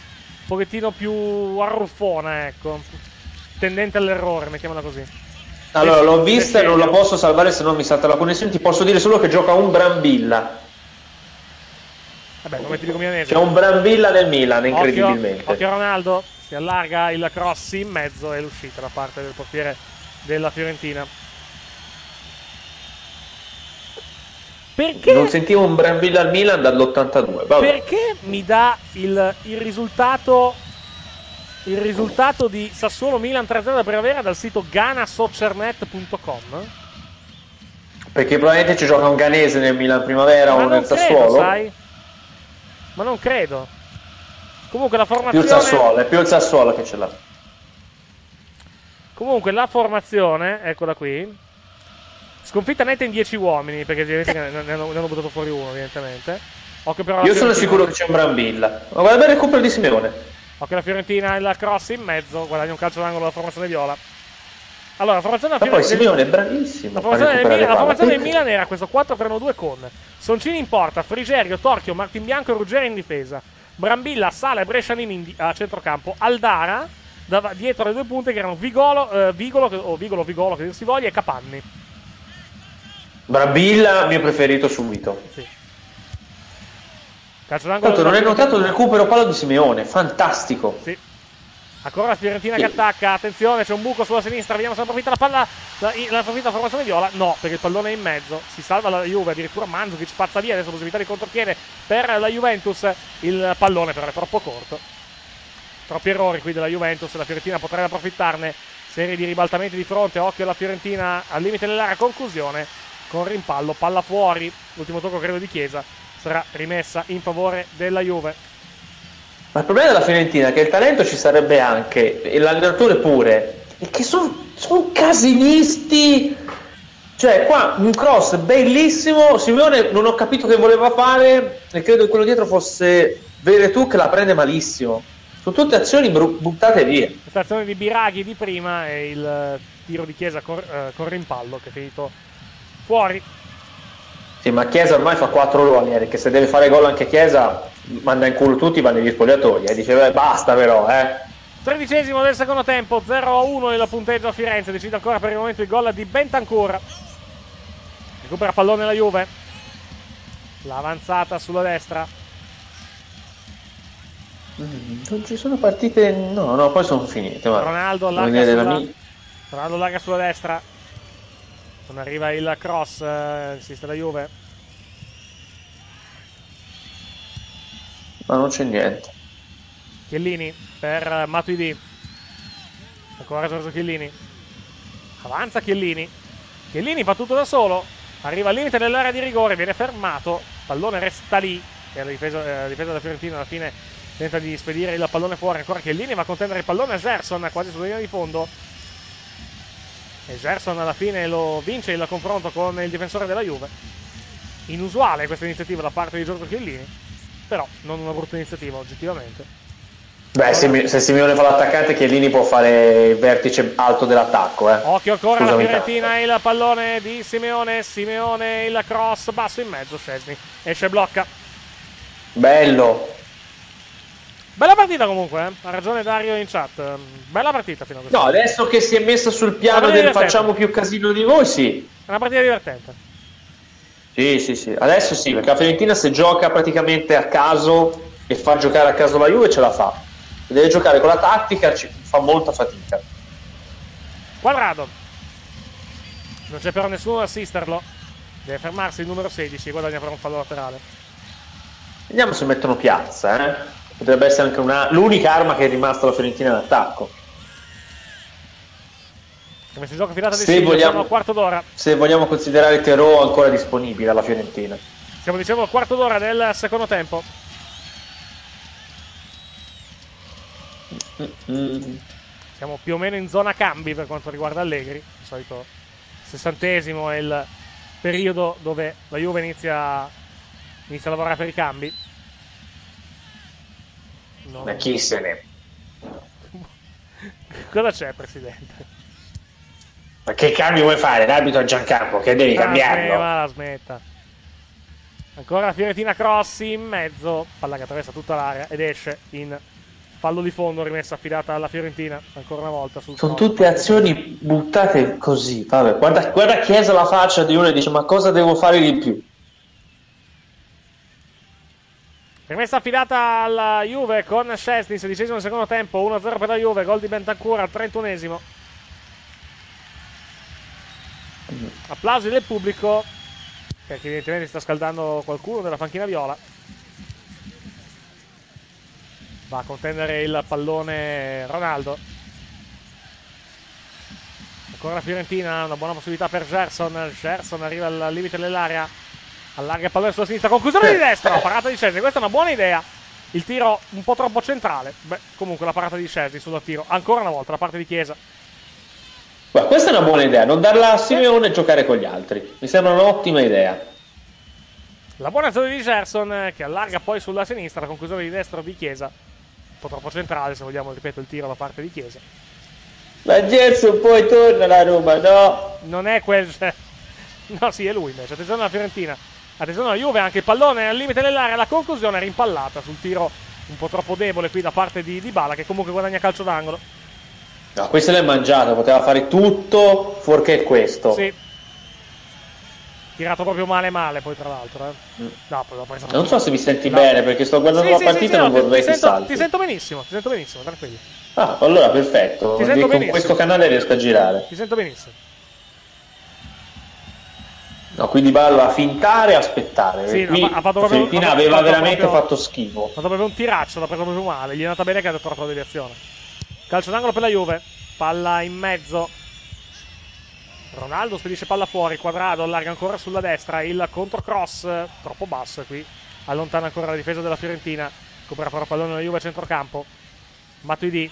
arruffona, ecco, tendente all'errore, mettiamola così. Allora, l'ho vista e non la posso salvare se non mi salta la connessione. Ti posso dire solo che gioca un Brambilla. Vabbè, nome tipico milanese. C'è un Brambilla nel Milan, incredibilmente. Occhio Ronaldo, si allarga il cross in mezzo e l'uscita da parte del portiere della Fiorentina. Perché? Non sentivo un Brambilla al Milan dall'82. Vabbè. Perché mi dà il risultato di Sassuolo-Milan 3-0 da primavera dal sito ganasoccernet.com? Perché probabilmente ci gioca un ghanese nel Milan primavera o nel Sassuolo. Sai? Ma non credo. Comunque la formazione... È più il Sassuolo che ce l'ha. Comunque la formazione, eccola qui. Sconfitta netta in 10 uomini, perché ne hanno buttato fuori uno, evidentemente. Io sono sicuro che c'è un Brambilla. Ma guarda bene il recupero di Simeone. Occhio la Fiorentina, il cross in mezzo, guadagna un calcio d'angolo dalla formazione viola. Allora, la formazione della Fiorentina... poi Simeone è bravissimo. La formazione del Milan era questo 4-3-1-2 con Soncini in porta, Frigerio, Torchio, Martin Bianco e Ruggeri in difesa. Brambilla, Sala e Brescianini a centrocampo. Aldara, dietro le 2 punte che erano Vigolo, che dir si voglia, e Capanni. Brambilla, mio preferito subito. Sì. Calcio d'angolo. Tanto non hai notato il recupero palo di Simeone, fantastico. Sì. Ancora la Fiorentina che attacca, attenzione, c'è un buco sulla sinistra, vediamo se approfitta la palla, approfitta la formazione viola, no, perché il pallone è in mezzo, si salva la Juve, addirittura Mandzukic spazza via, adesso possibilità di contropiede per la Juventus, il pallone però è troppo corto, troppi errori qui della Juventus, la Fiorentina potrebbe approfittarne, serie di ribaltamenti di fronte, occhio alla Fiorentina, al limite dell'area, conclusione, con rimpallo, palla fuori, l'ultimo tocco credo di Chiesa, sarà rimessa in favore della Juve. Ma il problema della Fiorentina è che il talento ci sarebbe anche, e l'allenatore pure, e che sono casinisti. Cioè, qua un cross bellissimo, Simeone non ho capito che voleva fare, e credo che quello dietro fosse Veretù che la prende malissimo. Sono tutte azioni buttate via. Questa azione di Biraghi di prima e il tiro di Chiesa con rimpallo che è finito fuori. Sì, ma Chiesa ormai fa 4 ruoli, che se deve fare gol anche Chiesa manda in culo tutti, va negli spogliatoi, dice basta però, 13esimo del secondo tempo, 0-1 il punteggio a Firenze, decide ancora per il momento il gol di Bentancur. Recupera pallone la Juve, l'avanzata sulla destra. Non ci sono partite, no, poi sono finite. Ronaldo allarga sulla destra, non arriva il cross, insiste la Juve. Ma non c'è niente. Chiellini per Matuidi, ancora Giorgio Chiellini, avanza Chiellini fa tutto da solo, arriva al limite dell'area di rigore, viene fermato, pallone resta lì e la difesa della Fiorentina alla fine tenta di spedire il pallone fuori, ancora Chiellini va a contendere il pallone a Gerson quasi sulla linea di fondo e Gerson alla fine lo vince il confronto con il difensore della Juve. Inusuale questa iniziativa da parte di Giorgio Chiellini, però non una brutta iniziativa oggettivamente. Beh, se Simeone fa l'attaccante, Chiellini può fare il vertice alto dell'attacco. Occhio ancora la Fiorentina, il pallone di Simeone, il cross basso in mezzo, Szczęsny esce e blocca. Bello. Bella partita comunque, ha ragione Dario in chat, bella partita fino a questo punto. No, adesso che si è messa sul piano del facciamo più casino di voi, sì. È una partita divertente. Sì, adesso sì, perché la Fiorentina se gioca praticamente a caso e fa giocare a caso la Juve ce la fa. Se deve giocare con la tattica fa molta fatica. Quadrado. Non c'è però nessuno ad assisterlo. Deve fermarsi il numero 16 e guadagna per un fallo laterale. Vediamo se mettono Piazza, Potrebbe essere anche l'unica arma che è rimasta alla Fiorentina in attacco. Come si gioca filata di Silvio, siamo al quarto d'ora. Se vogliamo considerare Terò ancora disponibile alla Fiorentina. Siamo diciamo al quarto d'ora del secondo tempo. Siamo più o meno in zona cambi per quanto riguarda Allegri. Di solito 60esimo è il periodo dove la Juve inizia a lavorare per i cambi. Ma chi se ne... Cosa c'è, Presidente? Ma che cambi vuoi fare? L'arbitro a Giancampo, che devi cambiarlo? Ma la smetta. Ancora la Fiorentina cross in mezzo, palla che attraversa tutta l'area ed esce in fallo di fondo, rimessa affidata alla Fiorentina ancora una volta. Sono tutte azioni buttate così. Vabbè, guarda Chiesa la faccia di uno e dice ma cosa devo fare di più? Rimessa affidata alla Juve con Szczęsny, 16esimo del secondo tempo, 1-0 per la Juve, gol di Bentancur al 31esimo. Applausi del pubblico, perché evidentemente sta scaldando qualcuno della panchina viola. Va a contendere il pallone Ronaldo. Ancora la Fiorentina, una buona possibilità per Gerson. Gerson arriva al limite dell'area, allarga il pallone sulla sinistra, conclusione di destra, parata di Szczęsny, questa è una buona idea. Il tiro un po' troppo centrale. Beh, comunque la parata di Szczęsny sul tiro, ancora una volta, la parte di Chiesa. Beh, questa è una buona idea, non darla a Simeone e giocare con gli altri. Mi sembra un'ottima idea. La buona azione di Gerson che allarga poi sulla sinistra, la conclusione di destra di Chiesa. Un po' troppo centrale, se vogliamo, ripeto, il tiro da parte di Chiesa. Ma Gerson poi torna alla Roma, no? Non è quel... No, sì, è lui invece. Attenzione alla Fiorentina. Attenzione alla Juve, anche il pallone al limite dell'area, la conclusione rimpallata sul tiro un po' troppo debole qui da parte di Dybala, che comunque guadagna calcio d'angolo. No, questo l'hai mangiato, poteva fare tutto fuorché questo. Sì. Tirato proprio male poi tra l'altro. No, poi l'ho preso non so se mi senti bene perché sto guardando la partita e non vorrei che salti. Ti sento benissimo, tranquillo. Ah, allora perfetto. Con questo canale riesco a girare. Ti sento benissimo. No, quindi Dybala a fintare e aspettare. Sì, qui Fiorentina aveva veramente fatto schifo. Ha fatto proprio un tiraccio, l'ha preso proprio male. Gli è andata bene che ha trovato la deviazione. Calcio d'angolo per la Juve. Palla in mezzo. Ronaldo spedisce palla fuori. Quadrado allarga ancora sulla destra. Il controcross troppo basso qui. Allontana ancora la difesa della Fiorentina. Recupera però pallone la Juve a centrocampo. Matuidi.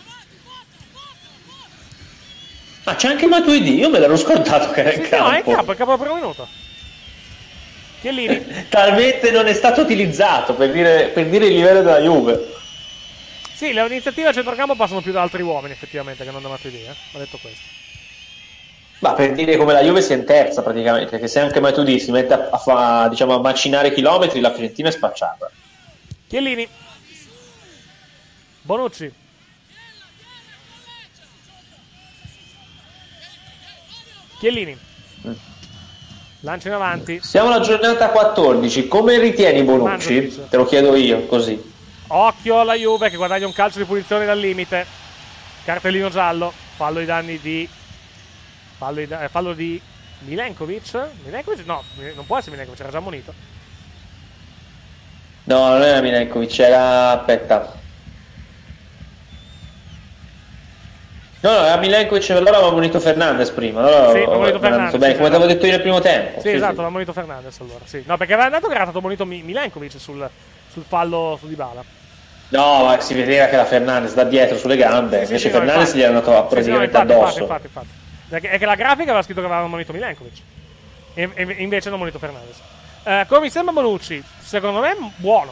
Ma c'è anche Matuidi. Io me l'ero scordato che era in campo. No, è in campo, è il capo del primo minuto. Chiellini. Talmente non è stato utilizzato per dire il livello della Juve. Sì, le iniziative a centrocampo passano più da altri uomini effettivamente che non da Matuidi, ho detto questo. Ma per dire come la Juve sia in terza praticamente, perché se anche Matuidi si mette a macinare chilometri, la Fiorentina è spacciata. Chiellini. Bonucci. Chiellini. Lancio in avanti. Siamo alla giornata 14. Come ritieni Bonucci? Te lo chiedo io, così. Occhio alla Juve che guadagna un calcio di punizione dal limite. Cartellino giallo. Fallo ai danni di... Fallo di Milenkovic? Milenkovic? No, non può essere Milenkovic, era già ammonito. No, non era Milenkovic, era... aspetta. No, era Milenkovic, allora aveva ammonito Fernandes prima. Allora sì, ammonito Fernandes. Bene, come ti avevo detto io nel primo tempo. Sì, esatto, aveva ammonito Fernandes allora, sì. No, perché aveva dato che era stato ammonito Milenkovic sul fallo su Dybala. No, ma si vedeva che era Fernandes da dietro sulle gambe, invece Fernandes gli era andato praticamente addosso. Infatti. È che la grafica aveva scritto che aveva ammonito Milenkovic e invece non ammonito Fernandes. Come mi sembra Bonucci, secondo me è buono.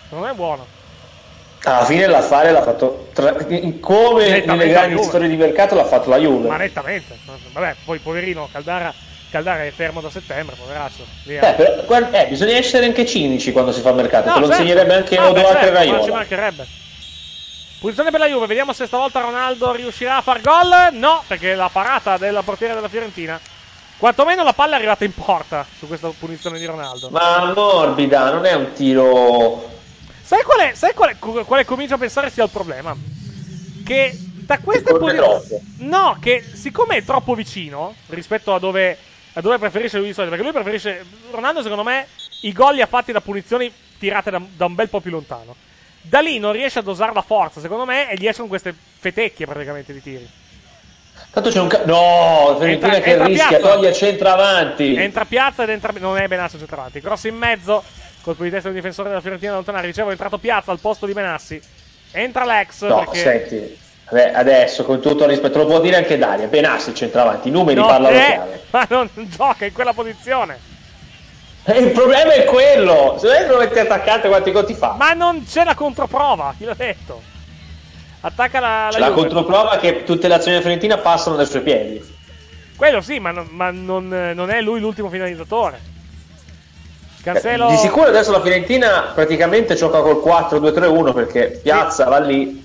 Alla fine l'affare l'ha fatto come nelle grandi storie di mercato l'ha fatto la Juve. Ma nettamente. Vabbè, poi poverino Caldara è fermo da settembre, poveraccio. Bisogna essere anche cinici quando si fa il mercato, te lo insegnerebbe anche Odoacre e Raiola. Ci mancherebbe. Punizione per la Juve, vediamo se stavolta Ronaldo riuscirà a far gol. No, perché la parata del portiere della Fiorentina, quantomeno la palla è arrivata in porta su questa punizione di Ronaldo. Ma morbida, non è un tiro... Sai quale comincio a pensare sia il problema? Che da queste posizioni... No, che siccome è troppo vicino rispetto a dove preferisce lui di solito, perché lui preferisce... Ronaldo secondo me i gol li ha fatti da punizioni tirate da un bel po' più lontano. Da lì non riesce a dosare la forza, secondo me, e gli escono queste fetecchie praticamente di tiri. Tanto c'è un no, Fiorentina che rischia, toglie centravanti. Entra Piazza ed entra... Non è Benassi il centravanti. Cross in mezzo, colpo di testa del difensore della Fiorentina da allontanare. Ricevo, è entrato Piazza al posto di Benassi. Entra Lex. No, perché... senti, adesso con tutto il rispetto, lo può dire anche Daria. Benassi il centravanti, i numeri parlano chiaro. Ma non gioca in quella posizione. Il problema è quello. Se lei lo mette attaccante, quanti gol ti fa? Ma non c'è la controprova, chi l'ha detto? Attacca la C'è la controprova che tutte le azioni della Fiorentina passano dai suoi piedi. Quello sì, ma non è lui l'ultimo finalizzatore. Cancelo... Di sicuro adesso la Fiorentina praticamente gioca col 4-2-3-1 perché Piazza va lì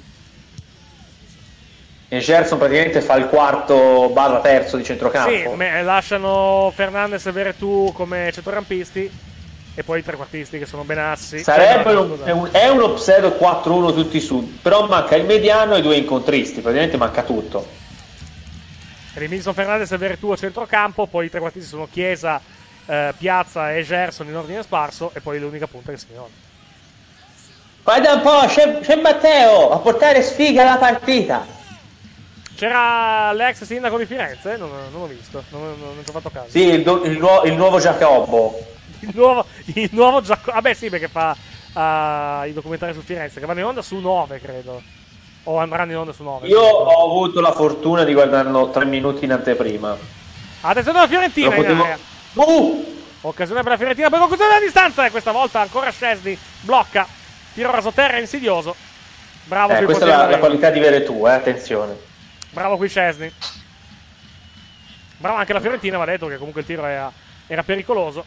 e Gerson praticamente fa il quarto/terzo di centrocampo. Sì, lasciano Fernandes e Veretù come centrocampisti e poi i trequartisti che sono Benassi. Sarebbe è uno pseudo 4-1 tutti su, però manca il mediano e i due incontristi, praticamente manca tutto. Edinson Fernandes e Veretù a centrocampo, poi i trequartisti sono Chiesa, Piazza e Gerson in ordine sparso e poi l'unica punta che è Simeone. Guarda un po', c'è Matteo a portare sfiga alla partita. C'era l'ex sindaco di Firenze? Non l'ho visto, non ci ho fatto caso. Sì, il nuovo Giacobbo. Il nuovo Giacobbo. Vabbè, sì, perché fa i documentari su Firenze che vanno in onda su 9, credo. O andranno in onda su 9. Io ho avuto la fortuna di guardarlo 3 minuti in anteprima. Attenzione alla Fiorentina in area. Occasione per la Fiorentina per conclusione della distanza. E questa volta ancora Szczesny blocca. Tiro rasoterra insidioso. Bravo qui. Questa è la qualità di Veretù, attenzione. Bravo qui Szczesny. Bravo anche la Fiorentina, va detto che comunque il tiro era pericoloso.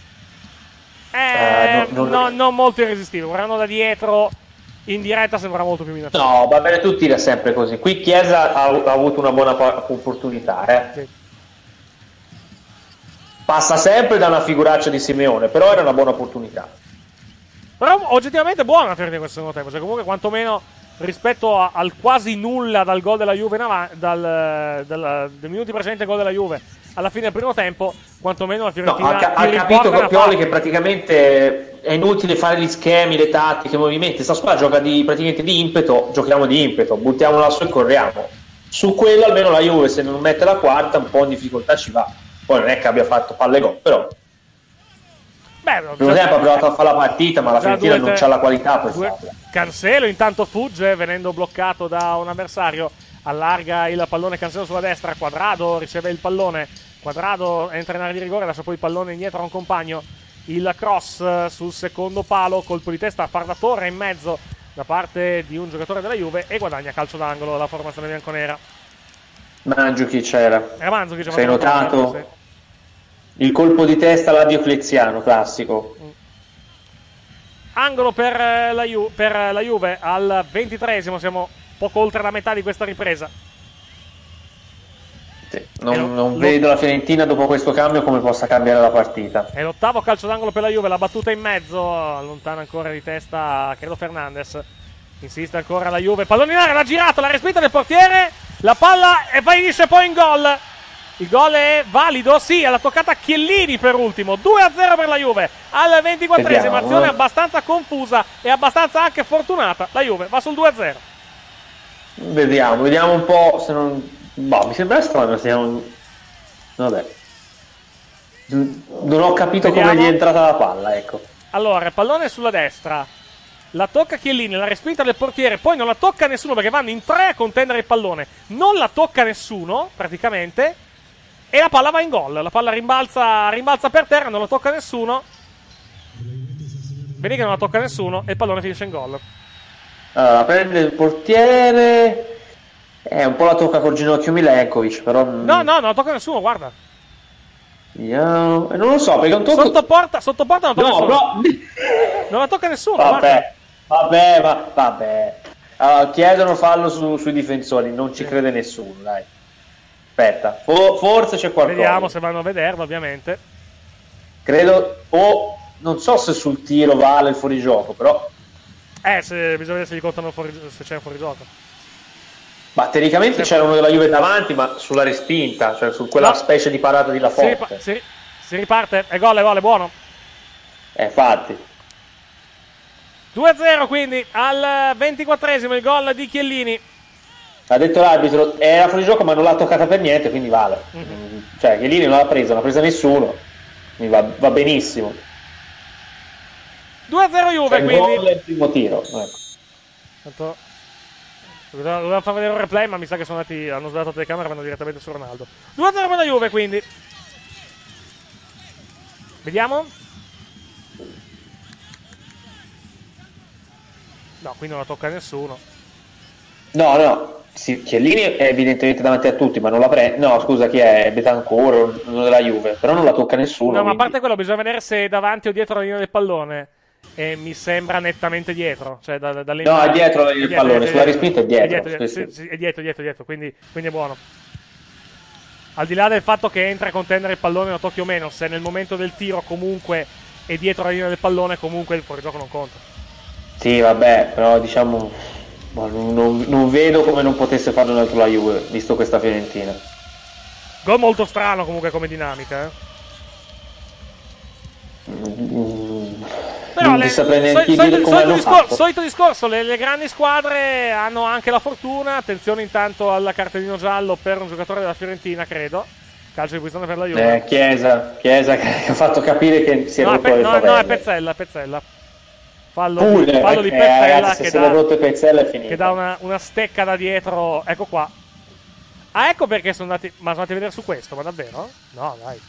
Non molto irresistibile. Guardando da dietro in diretta sembra molto più minacciato. No, va bene, tu tira sempre così. Qui Chiesa ha avuto una buona opportunità. Sì. Passa sempre da una figuraccia di Simeone, però era una buona opportunità. Però oggettivamente buona la Fiorentina in questo secondo tempo, cioè comunque quantomeno rispetto al quasi nulla dal gol della Juve dal minuti precedenti al gol della Juve alla fine del primo tempo, quantomeno la Fiorentina ha capito Coppioli che praticamente è inutile fare gli schemi, le tattiche, i movimenti. Sta squadra gioca praticamente di impeto, giochiamo di impeto, buttiamola su e corriamo. Su quello almeno la Juve, se non mette la quarta, un po' in difficoltà ci va. Poi non è che abbia fatto palle gol, però il primo tempo ha provato a fare la partita, ma la Fiorentina non c'ha la qualità per farla. Cancelo intanto fugge venendo bloccato da un avversario, allarga il pallone Cancelo sulla destra, Quadrado riceve il pallone, Quadrado entra in area di rigore, lascia poi il pallone indietro a un compagno, il cross sul secondo palo, colpo di testa a far da torre in mezzo da parte di un giocatore della Juve e guadagna calcio d'angolo la formazione bianconera. Mandzukic c'era. Era Mandzukic, sei notato? Sì. Il colpo di testa alla Diocleziano, classico. Angolo per la Juve al 23esimo, siamo poco oltre la metà di questa ripresa. Sì, non vedo la Fiorentina dopo questo cambio come possa cambiare la partita. È l'ottavo calcio d'angolo per la Juve, la battuta in mezzo, allontana ancora di testa credo Fernandes. Insiste ancora la Juve, pallone in area, l'ha girato, l'ha respinta del portiere, la palla e finisce poi in gol. Il gol è valido? Sì, l'ha toccata Chiellini per ultimo. 2-0 per la Juve al 24esimo. Azione abbastanza confusa e abbastanza anche fortunata. La Juve va sul 2-0. Vediamo un po' se non... mi sembra strano se non... Vabbè. Non ho capito come gli è entrata la palla, ecco. Allora, pallone sulla destra. La tocca Chiellini, la respinta del portiere, poi non la tocca nessuno perché vanno in tre a contendere il pallone. Non la tocca nessuno, praticamente. E la palla va in gol, la palla rimbalza per terra, non la tocca nessuno. Vedi che non la tocca nessuno e il pallone finisce in gol. Allora, prende il portiere, un po' la tocca col ginocchio Milenkovic, però... No, non la tocca nessuno, guarda. Non lo so, perché un tocco... Sotto porta non tocca nessuno. No. Non la tocca nessuno, vabbè. Allora, chiedono fallo sui difensori, non ci crede nessuno, dai. Aspetta, forse c'è qualcosa. Vediamo se vanno a vederlo, ovviamente. Credo, non so se sul tiro vale il fuorigioco, però... bisogna vedere se gli contano se c'è un fuorigioco. Ma teoricamente c'era uno della Juve davanti, ma sulla respinta, cioè su quella specie di parata di Laforte. Si riparte, è gol, è buono. Infatti. 2-0 quindi, al 24esimo il gol di Chiellini. Ha detto l'arbitro, era fuori gioco ma non l'ha toccata per niente, quindi vale. Cioè Chiellini non l'ha presa nessuno, quindi va benissimo. 2-0 Juve, quindi. Gol è il primo tiro, ecco. Dovevamo far vedere un replay, ma mi sa che hanno sbagliato la telecamera e vanno direttamente su Ronaldo. 2-0 per la Juve, quindi. Vediamo. No, qui non la tocca nessuno. No. Sì, Chiellini è evidentemente davanti a tutti, ma non la prende. No, scusa, chi è? Betancourt, uno della Juve, però non la tocca nessuno. No, ma a parte quello, bisogna vedere se è davanti o dietro la linea del pallone. E mi sembra nettamente dietro. Cioè, no, è dietro la linea del pallone, sulla respinta è dietro. Sì, è dietro, quindi è buono. Al di là del fatto che entra a contendere il pallone, lo tocchi o meno, se nel momento del tiro comunque è dietro la linea del pallone, comunque il fuorigioco non conta. Sì, vabbè, però diciamo... Non vedo come non potesse farlo un altro la Juve, visto questa Fiorentina. Gol molto strano comunque come dinamica, Però non ti saprei neanche dire come hanno fatto. Solito discorso, le grandi squadre hanno anche la fortuna. Attenzione intanto al cartellino giallo per un giocatore della Fiorentina, credo. Calcio di punizione per la Juve. Chiesa che ha fatto capire che si è rotto le favelle. No, è Pezzella. Fallo di Pezzella, che dà una stecca da dietro. Ecco qua. Ecco perché sono andati a vedere su questo, ma davvero? No, dai.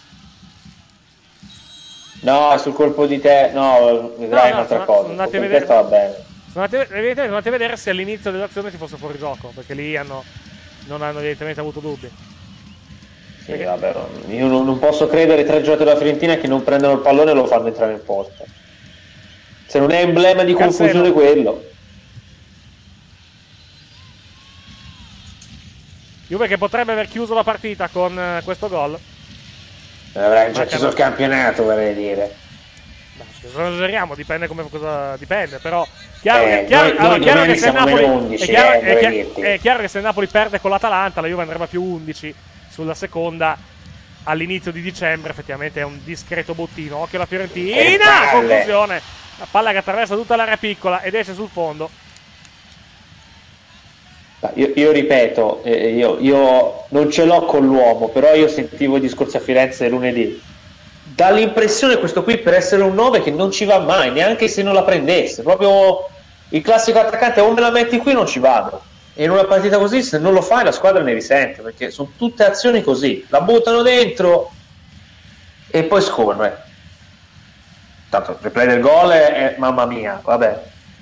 No, sul colpo di te. No, vedrai un'altra cosa. Sono andati a vedere. Va bene. Sono andati a vedere se all'inizio dell'azione ci fosse fuori gioco, perché lì non hanno evidentemente avuto dubbi. Sì, vabbè, io non posso credere 3 giocatori della Fiorentina che non prendono il pallone e lo fanno entrare in porta. Se non è emblema di confusione quello. Juve che potrebbe aver chiuso la partita con questo gol. Avrà già chiuso il campionato, vorrei dire. Non esageriamo, dipende come cosa dipende, però chiaro che se il Napoli perde con l'Atalanta, la Juve andrebbe a più 11 sulla seconda all'inizio di dicembre, effettivamente è un discreto bottino. Occhio alla Fiorentina, conclusione, la palla che attraversa tutta l'area piccola ed esce sul fondo. Io ripeto, io non ce l'ho con l'uomo, però io sentivo i discorsi a Firenze lunedì. Dà l'impressione questo qui per essere un 9 che non ci va mai, neanche se non la prendesse. Proprio il classico attaccante, o me la metti qui non ci vado. E in una partita così, se non lo fai, la squadra ne risente, perché sono tutte azioni così. La buttano dentro e poi scorre. Tanto il replay del gol è mamma mia, vabbè.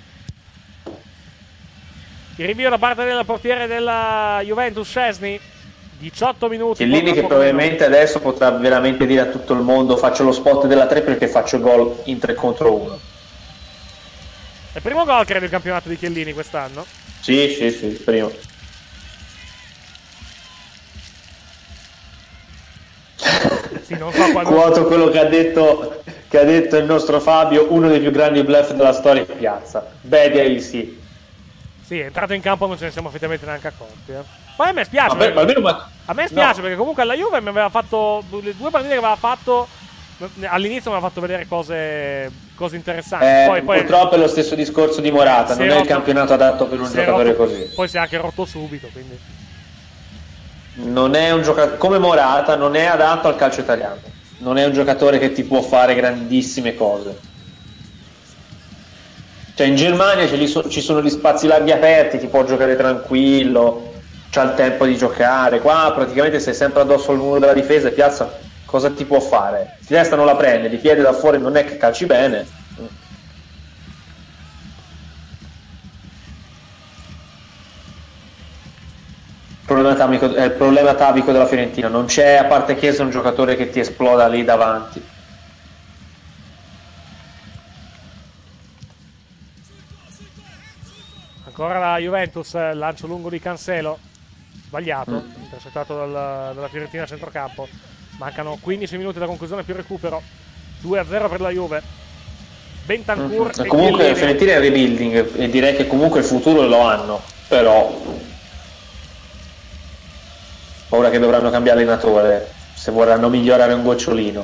Il rinvio da parte del portiere della Juventus, Szczesny. 18 minuti. Chiellini che probabilmente adesso potrà veramente dire a tutto il mondo: faccio lo spot della 3 perché faccio gol in 3 contro 1. È il primo gol, credo, il campionato di Chiellini quest'anno. Sì, primo. Sì, non so quando... Quoto quello che ha detto il nostro Fabio, uno dei più grandi bluff della storia in piazza. Bedia il sì. Sì, è entrato in campo, non ce ne siamo effettivamente neanche accorti. Poi a me spiace. A me spiace no, perché comunque alla Juve mi aveva fatto le 2 partite che aveva fatto. All'inizio mi aveva fatto vedere cose interessanti. Poi purtroppo è lo stesso discorso di Morata. Non è il campionato adatto per un giocatore così. Poi si è anche rotto subito. Quindi non è un giocatore come Morata, non è adatto al calcio italiano. Non è un giocatore che ti può fare grandissime cose. Cioè in Germania ci sono gli spazi larghi aperti, ti può giocare tranquillo, c'ha il tempo di giocare. Qua praticamente sei sempre addosso al muro della difesa e Piazza cosa ti può fare? Di testa non la prende, di piede da fuori non è che calci bene. Il problema atavico della Fiorentina. Non c'è, a parte Chiesa, un giocatore che ti esploda lì davanti. ancora la Juventus, lancio lungo di Cancelo sbagliato, intercettato dalla Fiorentina a centrocampo. Mancano 15 minuti da conclusione più recupero. 2-0 per la Juve. Bentancur e comunque la Fiorentina è rebuilding e direi che comunque il futuro lo hanno, però ora che dovranno cambiare allenatore se vorranno migliorare un gocciolino.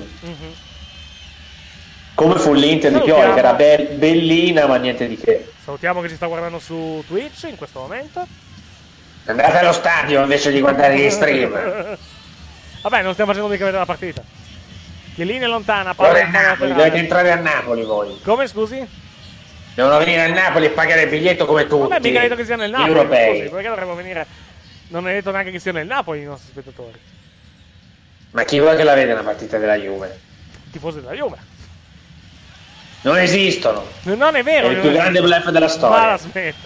Come fu l'Inter di Pioli, che era bellina ma niente di che. Salutiamo che ci sta guardando su Twitch in questo momento. Andate allo stadio invece di guardare gli stream. Vabbè, non stiamo facendo mica vedere la partita. Chiellini è lontana. Dovete entrare a Napoli voi. Come, scusi? Devono venire a Napoli e pagare il biglietto come tutti. Non è mica detto che sia nel Napoli, europei. Scusi, perché dovremmo venire? Non è detto neanche che sia nel Napoli i nostri spettatori. Ma chi vuole che la veda una partita della Juve? I tifosi della Juve. Non esistono. Non è vero. È il più grande bluff della storia. Ma la smetta.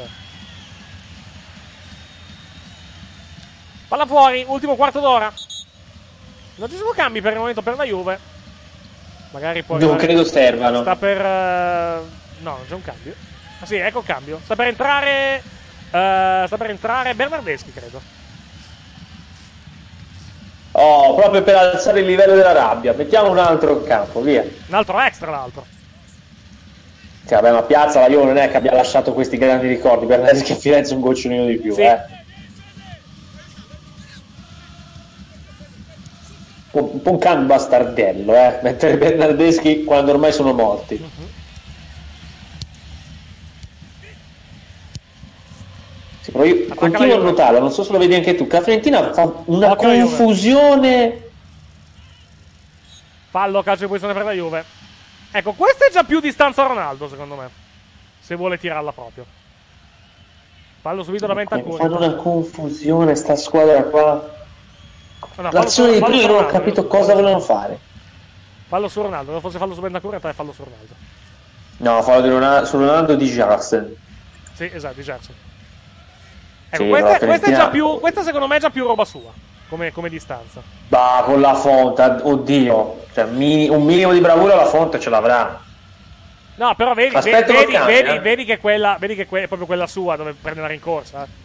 Palla fuori, ultimo quarto d'ora. Non ci sono cambi per il momento per la Juve. Magari poi. Non credo servano. Sta per. No, non c'è un cambio. Ah sì, ecco il cambio. Sta per entrare. Bernardeschi, credo. Oh, proprio per alzare il livello della rabbia. Mettiamo un altro in campo, via. Un altro extra, l'altro. Sì, vabbè, ma Piazza la Juve non è che abbia lasciato questi grandi ricordi. Bernardeschi a Firenze un gocciolino di più, sì. Un po' un can bastardello, mettere Bernardeschi quando ormai sono morti. Sì, però io continuo a notarlo, non so se lo vedi anche tu, che la Fiorentina fa una confusione. Fallo, calcio di posizione per la Juve. Ecco, questa è già più distanza a Ronaldo, secondo me, se vuole tirarla proprio. Fallo subito da Bentancur. Fanno una confusione sta squadra qua. No, l'azione di prima non ho capito cosa volevano fare. Fallo su Ronaldo, non fosse fallo su Bentancur e fallo su Ronaldo. No, fallo su Ronaldo di Gerson. Sì, esatto, di Gerson. Ecco, sì, questa è già più. Questa secondo me è già più roba sua. Come distanza. Bah, con la Fonte, oddio. Cioè, un minimo di bravura la Fonte ce l'avrà. No, però vedi che è proprio quella sua dove prende la rincorsa.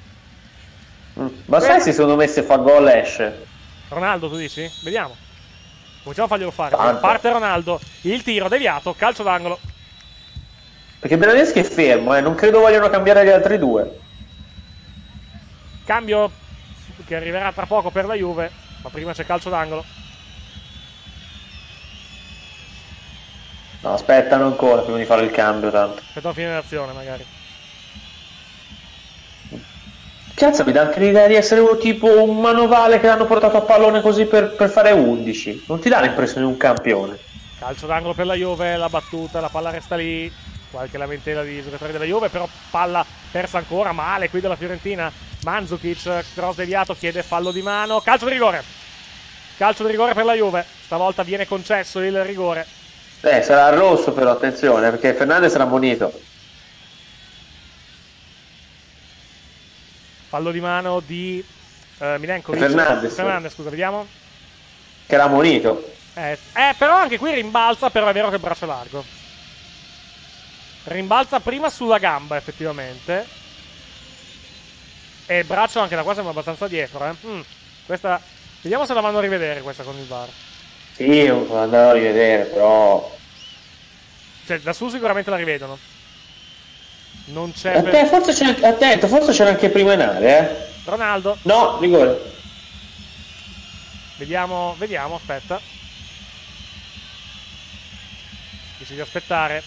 Ma sai se secondo me se fa gol esce? Ronaldo, tu dici? Vediamo. Cominciamo a farglielo fare. Parte Ronaldo, il tiro deviato, calcio d'angolo. Perché Bernardeschi è fermo, non credo vogliano cambiare gli altri due. Cambio che arriverà tra poco per la Juve, ma prima c'è calcio d'angolo. No, aspettano ancora prima di fare il cambio, tanto. Aspetta la fine dell'azione, magari. Cazzo, mi dà anche l'idea di essere tipo un manovale che hanno portato a pallone così per fare 11. Non ti dà l'impressione di un campione. Calcio d'angolo per la Juve, la battuta, la palla resta lì. Qualche lamentela di giocatori della Juve, però palla persa ancora, male qui della Fiorentina. Mandzukic, cross deviato, chiede fallo di mano. Calcio di rigore. Calcio di rigore per la Juve. Stavolta viene concesso il rigore. Sarà rosso però, attenzione, perché Fernandez era ammonito. Fallo di mano di Milenkovic. Fernandez, scusa, vediamo. Che era ammonito. Però anche qui rimbalza, però è vero che il braccio è largo. Rimbalza prima sulla gamba, effettivamente. E il braccio anche da qua sembra abbastanza dietro, Questa... Vediamo se la vanno a rivedere questa con il VAR. Sì, lo andrò a rivedere, però... Cioè, da su sicuramente la rivedono. Non c'è... Attento, forse c'era anche prima in area, Ronaldo. No, rigore. Vediamo, aspetta. Dice di aspettare.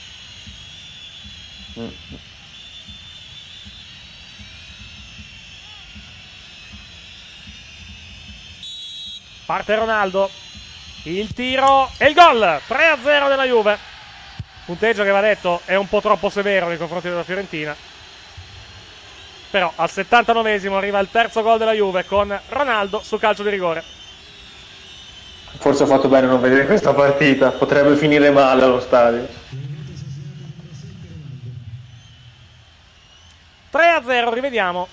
Parte Ronaldo. Il tiro e il gol. 3-0 della Juve. Punteggio che va detto è un po' troppo severo nei confronti della Fiorentina. Però al 79esimo arriva il terzo gol della Juve con Ronaldo su calcio di rigore. Forse ho fatto bene a non vedere questa partita. Potrebbe finire male allo stadio. 3-0, rivediamo.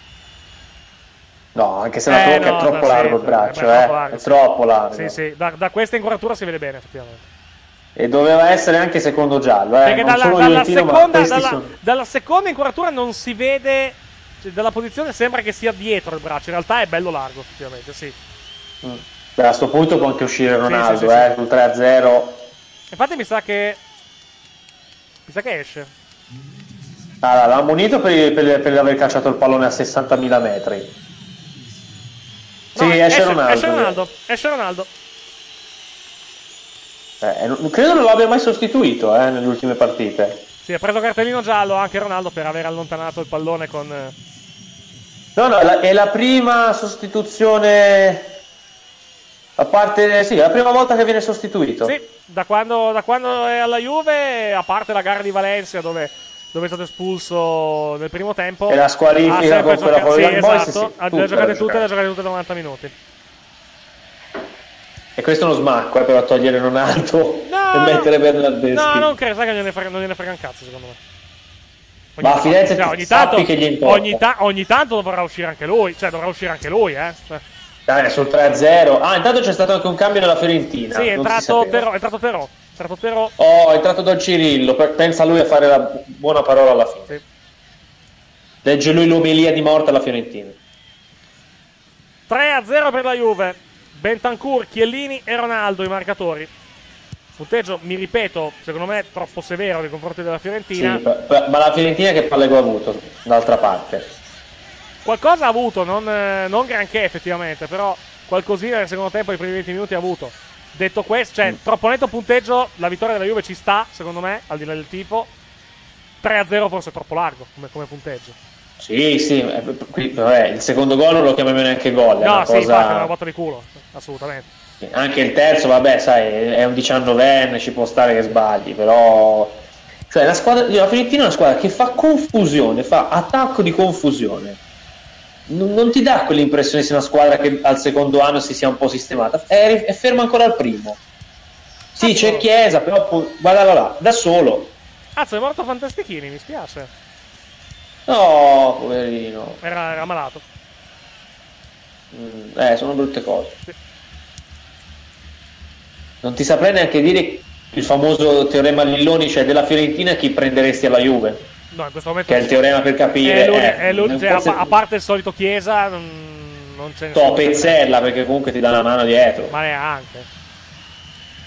No, anche se la tocca è troppo largo il braccio, è troppo largo. Sì, da questa inquadratura si vede bene, effettivamente. E doveva essere anche secondo giallo, Perché dalla seconda inquadratura non si vede, cioè, dalla posizione sembra che sia dietro il braccio, in realtà è bello largo, effettivamente, sì. Beh, a sto punto può anche uscire Ronaldo, sì. sul 3-0. Infatti mi sa che esce. Allora, l'ha ammonito per aver calciato il pallone a 60.000 metri. No, sì, esce Ronaldo. Esce Ronaldo. Credo non lo abbia mai sostituito nelle ultime partite. Sì, ha preso cartellino giallo anche Ronaldo per aver allontanato il pallone con... No, è la prima sostituzione... A parte, sì, è la prima volta che viene sostituito. Sì, da quando è alla Juve, a parte la gara di Valencia dove è stato espulso nel primo tempo. E la squalifica con quella con Young Boys, sì, le ha giocate tutte 90 minuti. E questo è uno smacco per togliere Ronaldo e mettere Bernardeschi. No, non credo, sai che non gliene frega un cazzo, secondo me. Ma a Firenze ogni tanto dovrà uscire anche lui, sul 3-0. Intanto c'è stato anche un cambio nella Fiorentina. Sì, è entrato Terò. È entrato Don Cirillo. Pensa lui a fare la buona parola alla fine. Sì. Legge lui l'omelia di morte alla Fiorentina. 3-0 per la Juve. Bentancur, Chiellini e Ronaldo i marcatori. Punteggio, mi ripeto, secondo me troppo severo nei confronti della Fiorentina. Sì, ma la Fiorentina che palle ha avuto d'altra parte? Qualcosa ha avuto, non granché effettivamente, però qualcosina nel secondo tempo, nei primi 20 minuti ha avuto. Detto questo, troppo netto punteggio, la vittoria della Juve ci sta, secondo me, al di là del tifo. 3-0 forse è troppo largo come punteggio. Sì, il secondo gol non lo chiamiamo neanche gol. No, sì, infatti è una botta di culo, assolutamente. Anche il terzo, vabbè, sai, è un 19enne, ci può stare che sbagli, però... Cioè, la Fiorentina è una squadra che fa confusione, fa attacco di confusione. Non ti dà quell'impressione sia una squadra che al secondo anno si sia un po' sistemata, è ferma ancora al primo. Sì, c'è Chiesa, però guardalo là, da solo. È morto Fantastichini, mi spiace. No, poverino. Era malato. Sono brutte cose. Sì. Non ti saprei neanche dire il famoso teorema Lilloni, cioè della Fiorentina chi prenderesti alla Juve. No, in questo momento che è il teorema per capire. A parte il solito Chiesa, non c'è nessuno. Pezzella, perché comunque ti dà una mano dietro. Ma neanche.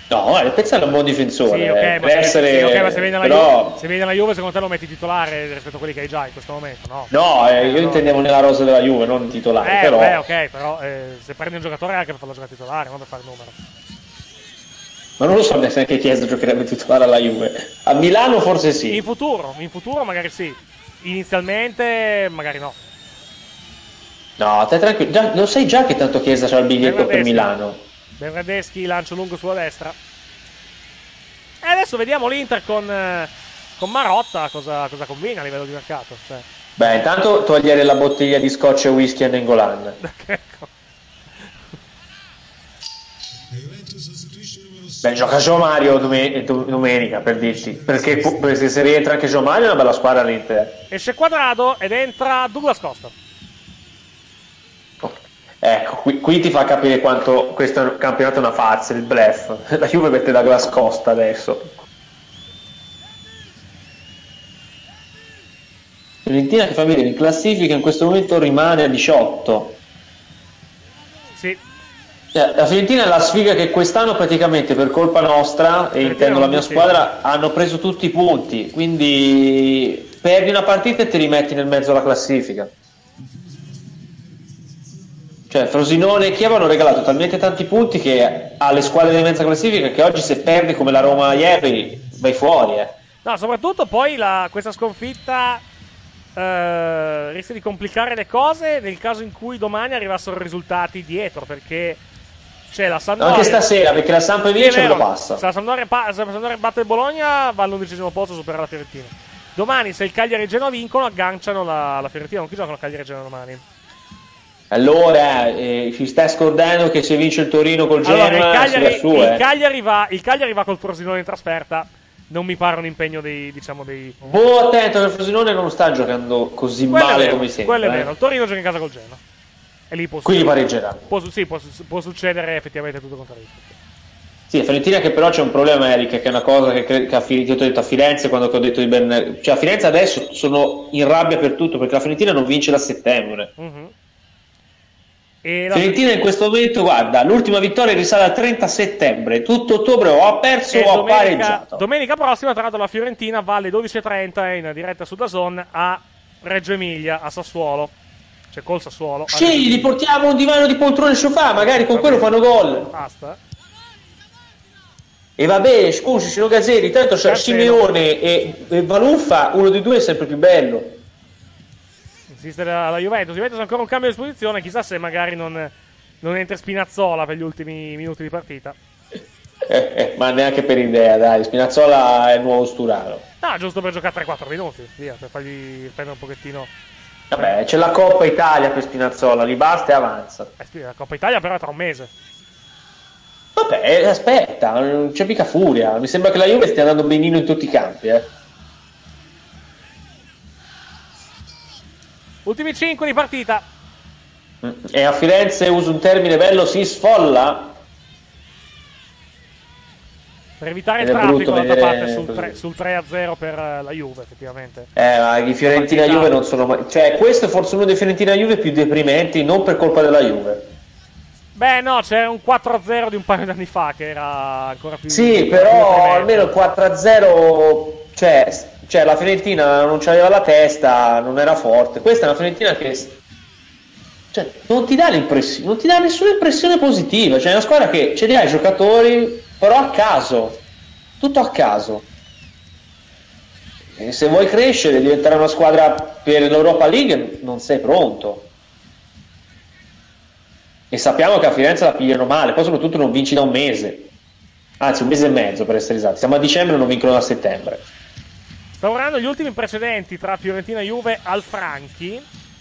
No, il Pezzella è un buon difensore. Sì, ok, ma, ma se viene la Juve, secondo te lo metti titolare rispetto a quelli che hai già in questo momento, no? No, io intendevo nella rosa della Juve, non titolare. Però... ok, però se prendi un giocatore è anche per farlo giocare titolare, non per fare il numero. Ma non lo so neanche Chiesa giocherebbe titolare alla Juve. A Milano forse sì. In futuro magari sì. Inizialmente magari no. No, te tranquillo. Lo sai già che tanto Chiesa c'ha il biglietto per Milano. Bernardeschi, lancio lungo sulla destra. E adesso vediamo l'Inter con Marotta cosa combina a livello di mercato. Cioè. Beh, intanto togliere la bottiglia di scotch e whisky a Nengolan. Ecco. Beh, gioca Gio Mario domenica, per dirti. Perché se rientra anche Gio Mario è una bella squadra l'Inter. Esce Quadrado ed entra Douglas Costa. Ecco, qui ti fa capire quanto questo campionato è una farsa, il bluff. La Juve mette Douglas Costa adesso. Fiorentina che fa vedere in classifica in questo momento rimane a 18. Sì. La Fiorentina è la sfiga che quest'anno praticamente per colpa nostra, e intendo la mia squadra, hanno preso tutti i punti, quindi perdi una partita e ti rimetti nel mezzo alla classifica. Cioè Frosinone e Chievo hanno regalato talmente tanti punti che alle squadre di mezza classifica che oggi se perdi come la Roma ieri vai fuori. No, soprattutto poi questa sconfitta rischia di complicare le cose nel caso in cui domani arrivassero risultati dietro, perché c'è la Sampdoria anche stasera, perché la Samp vince lo passa. Se la Sampdoria batte il Bologna va all'11° posto, supera la Fiorentina. Domani se il Cagliari e il Genoa vincono agganciano la Fiorentina. Non chi giocano Cagliari e Genoa domani? Allora ci stai scordando che se vince il Torino col Genoa il Cagliari va col Frosinone in trasferta. Non mi pare un impegno dei. Attento che il Frosinone non sta giocando così male come sempre. Quello è vero. Il Torino gioca in casa col Genoa. E lì quindi pareggerà. Può succedere effettivamente tutto contrario. Sì, a Fiorentina che però c'è un problema, Eric, che è una cosa che io ti ho detto a Firenze quando ho detto di Bernardeschi. Cioè a Firenze adesso sono in rabbia per tutto perché la Fiorentina non vince da settembre. Fiorentina in questo momento, guarda, l'ultima vittoria risale al 30 settembre, tutto ottobre o ha perso o ha pareggiato. Domenica prossima, tra l'altro, la Fiorentina va alle 12:30 in diretta su DAZN a Reggio Emilia, a Sassuolo. Cioè col Sassuolo. Scegli, gli portiamo un divano di poltrone sofà, magari con quello fanno gol. Basta. E vabbè, scusi, signor Gazzeri, tanto c'è Simeone e Valuffa, uno dei due è sempre più bello. Insistere alla Juventus ha ancora un cambio di esposizione, chissà se magari non entra Spinazzola per gli ultimi minuti di partita. Ma neanche per idea, dai, Spinazzola è il nuovo Sturaro. No, giusto per giocare 3-4 minuti, via, per fargli prendere un pochettino. Vabbè, c'è la Coppa Italia per Spinazzola, li basta e avanza. La Coppa Italia però è tra un mese. Vabbè, aspetta, non c'è mica furia, mi sembra che la Juve stia andando benino in tutti i campi, Ultimi 5 di partita. E a Firenze uso un termine bello, si sfolla. Per evitare il traffico d'altra parte sul 3-0 per la Juve, effettivamente. Ma i Fiorentina-Juve non sono mai. Cioè, questo è forse uno dei Fiorentina-Juve più deprimenti, non per colpa della Juve. Beh, no, c'è un 4-0 di un paio di anni fa che era ancora più. Sì, però almeno il 4-0. Cioè la Fiorentina non c'aveva la testa, non era forte. Questa è una Fiorentina che non ti dà l'impressione, non ti dà nessuna impressione positiva. Cioè è una squadra che ce li ha i giocatori, però a caso, tutto a caso. E se vuoi crescere, diventare una squadra per l'Europa League, non sei pronto. E sappiamo che a Firenze la pigliano male, poi soprattutto non vinci da un mese, anzi un mese e mezzo per essere esatti. Siamo a dicembre e non vincono da settembre. Sto guardando gli ultimi precedenti tra Fiorentina e Juve al Franchi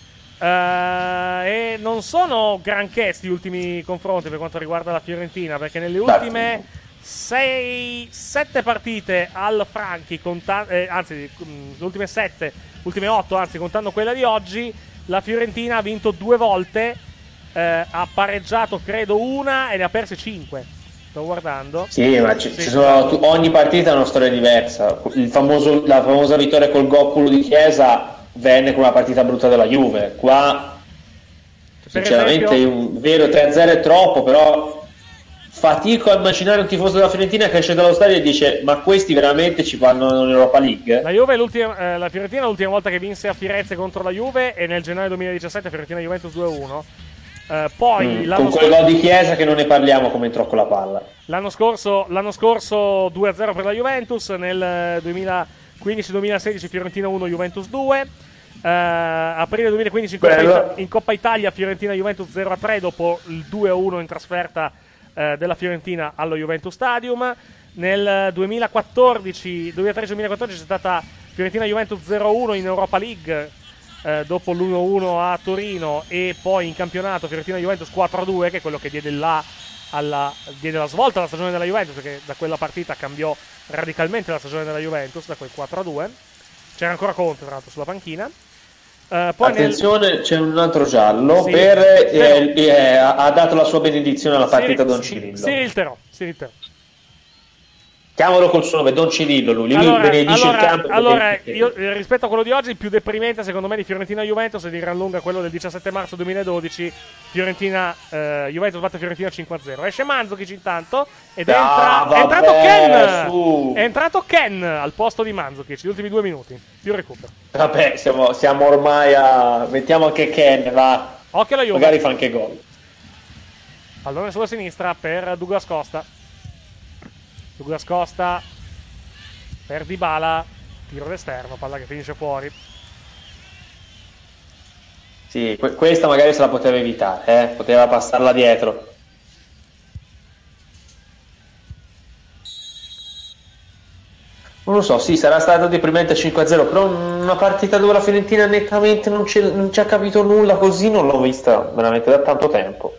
e non sono granché gli ultimi confronti per quanto riguarda la Fiorentina, perché nelle ultime 6-7 partite al Franchi, anzi le ultime 7, ultime 8 anzi contando quella di oggi, la Fiorentina ha vinto 2 volte, ha pareggiato credo una e ne ha perse 5. Sto guardando. Sì, ma ogni partita ha una storia diversa. La famosa vittoria col Goccolo di Chiesa venne con una partita brutta della Juve. Qua sinceramente un vero 3-0 è troppo, però fatico a immaginare un tifoso della Fiorentina che esce dallo stadio e dice ma questi veramente ci vanno in Europa League? La Fiorentina l'ultima volta che vinse a Firenze contro la Juve e nel gennaio 2017 Fiorentina-Juventus 2-1. Poi con quel gol di Chiesa che non ne parliamo come entrò con la palla. L'anno scorso 2-0 per la Juventus, nel 2015-2016 Fiorentina 1 Juventus 2. Aprile 2015 in Coppa Italia Fiorentina-Juventus 0-3 dopo il 2-1 in trasferta della Fiorentina allo Juventus Stadium. Nel 2013-2014 c'è stata Fiorentina-Juventus 0-1 in Europa League dopo l'1-1 a Torino, e poi in campionato Fiorentina-Juventus 4-2, che è quello che diede la svolta alla stagione della Juventus, perché da quella partita cambiò radicalmente la stagione della Juventus, da quel 4-2. C'era ancora Conte, tra l'altro, sulla panchina. Poi attenzione, c'è un altro giallo, sì, ha dato la sua benedizione alla partita Don Cirillo. Cyril Theroux. Chiamalo col suo nome, Don Cirillo, lui benedice il campo. Allora, io, rispetto a quello di oggi, il più deprimente secondo me di Fiorentina-Juventus è di gran lunga quello del 17 marzo 2012. Juventus batte Fiorentina 5-0. Esce Mandzukic intanto ed è entrato Ken al posto di Mandzukic gli ultimi 2 minuti, più recupero. Vabbè, siamo ormai a... mettiamo anche Ken, va. Occhio alla Juve. Magari fa anche gol. Pallone sulla sinistra per Douglas Costa per Dybala, tiro d'esterno, palla che finisce fuori. Sì, questa magari se la poteva evitare, poteva passarla dietro. Non lo so, sì, sarà stato deprimente 5-0, però una partita dove la Fiorentina nettamente non ci ha capito nulla, così non l'ho vista veramente da tanto tempo.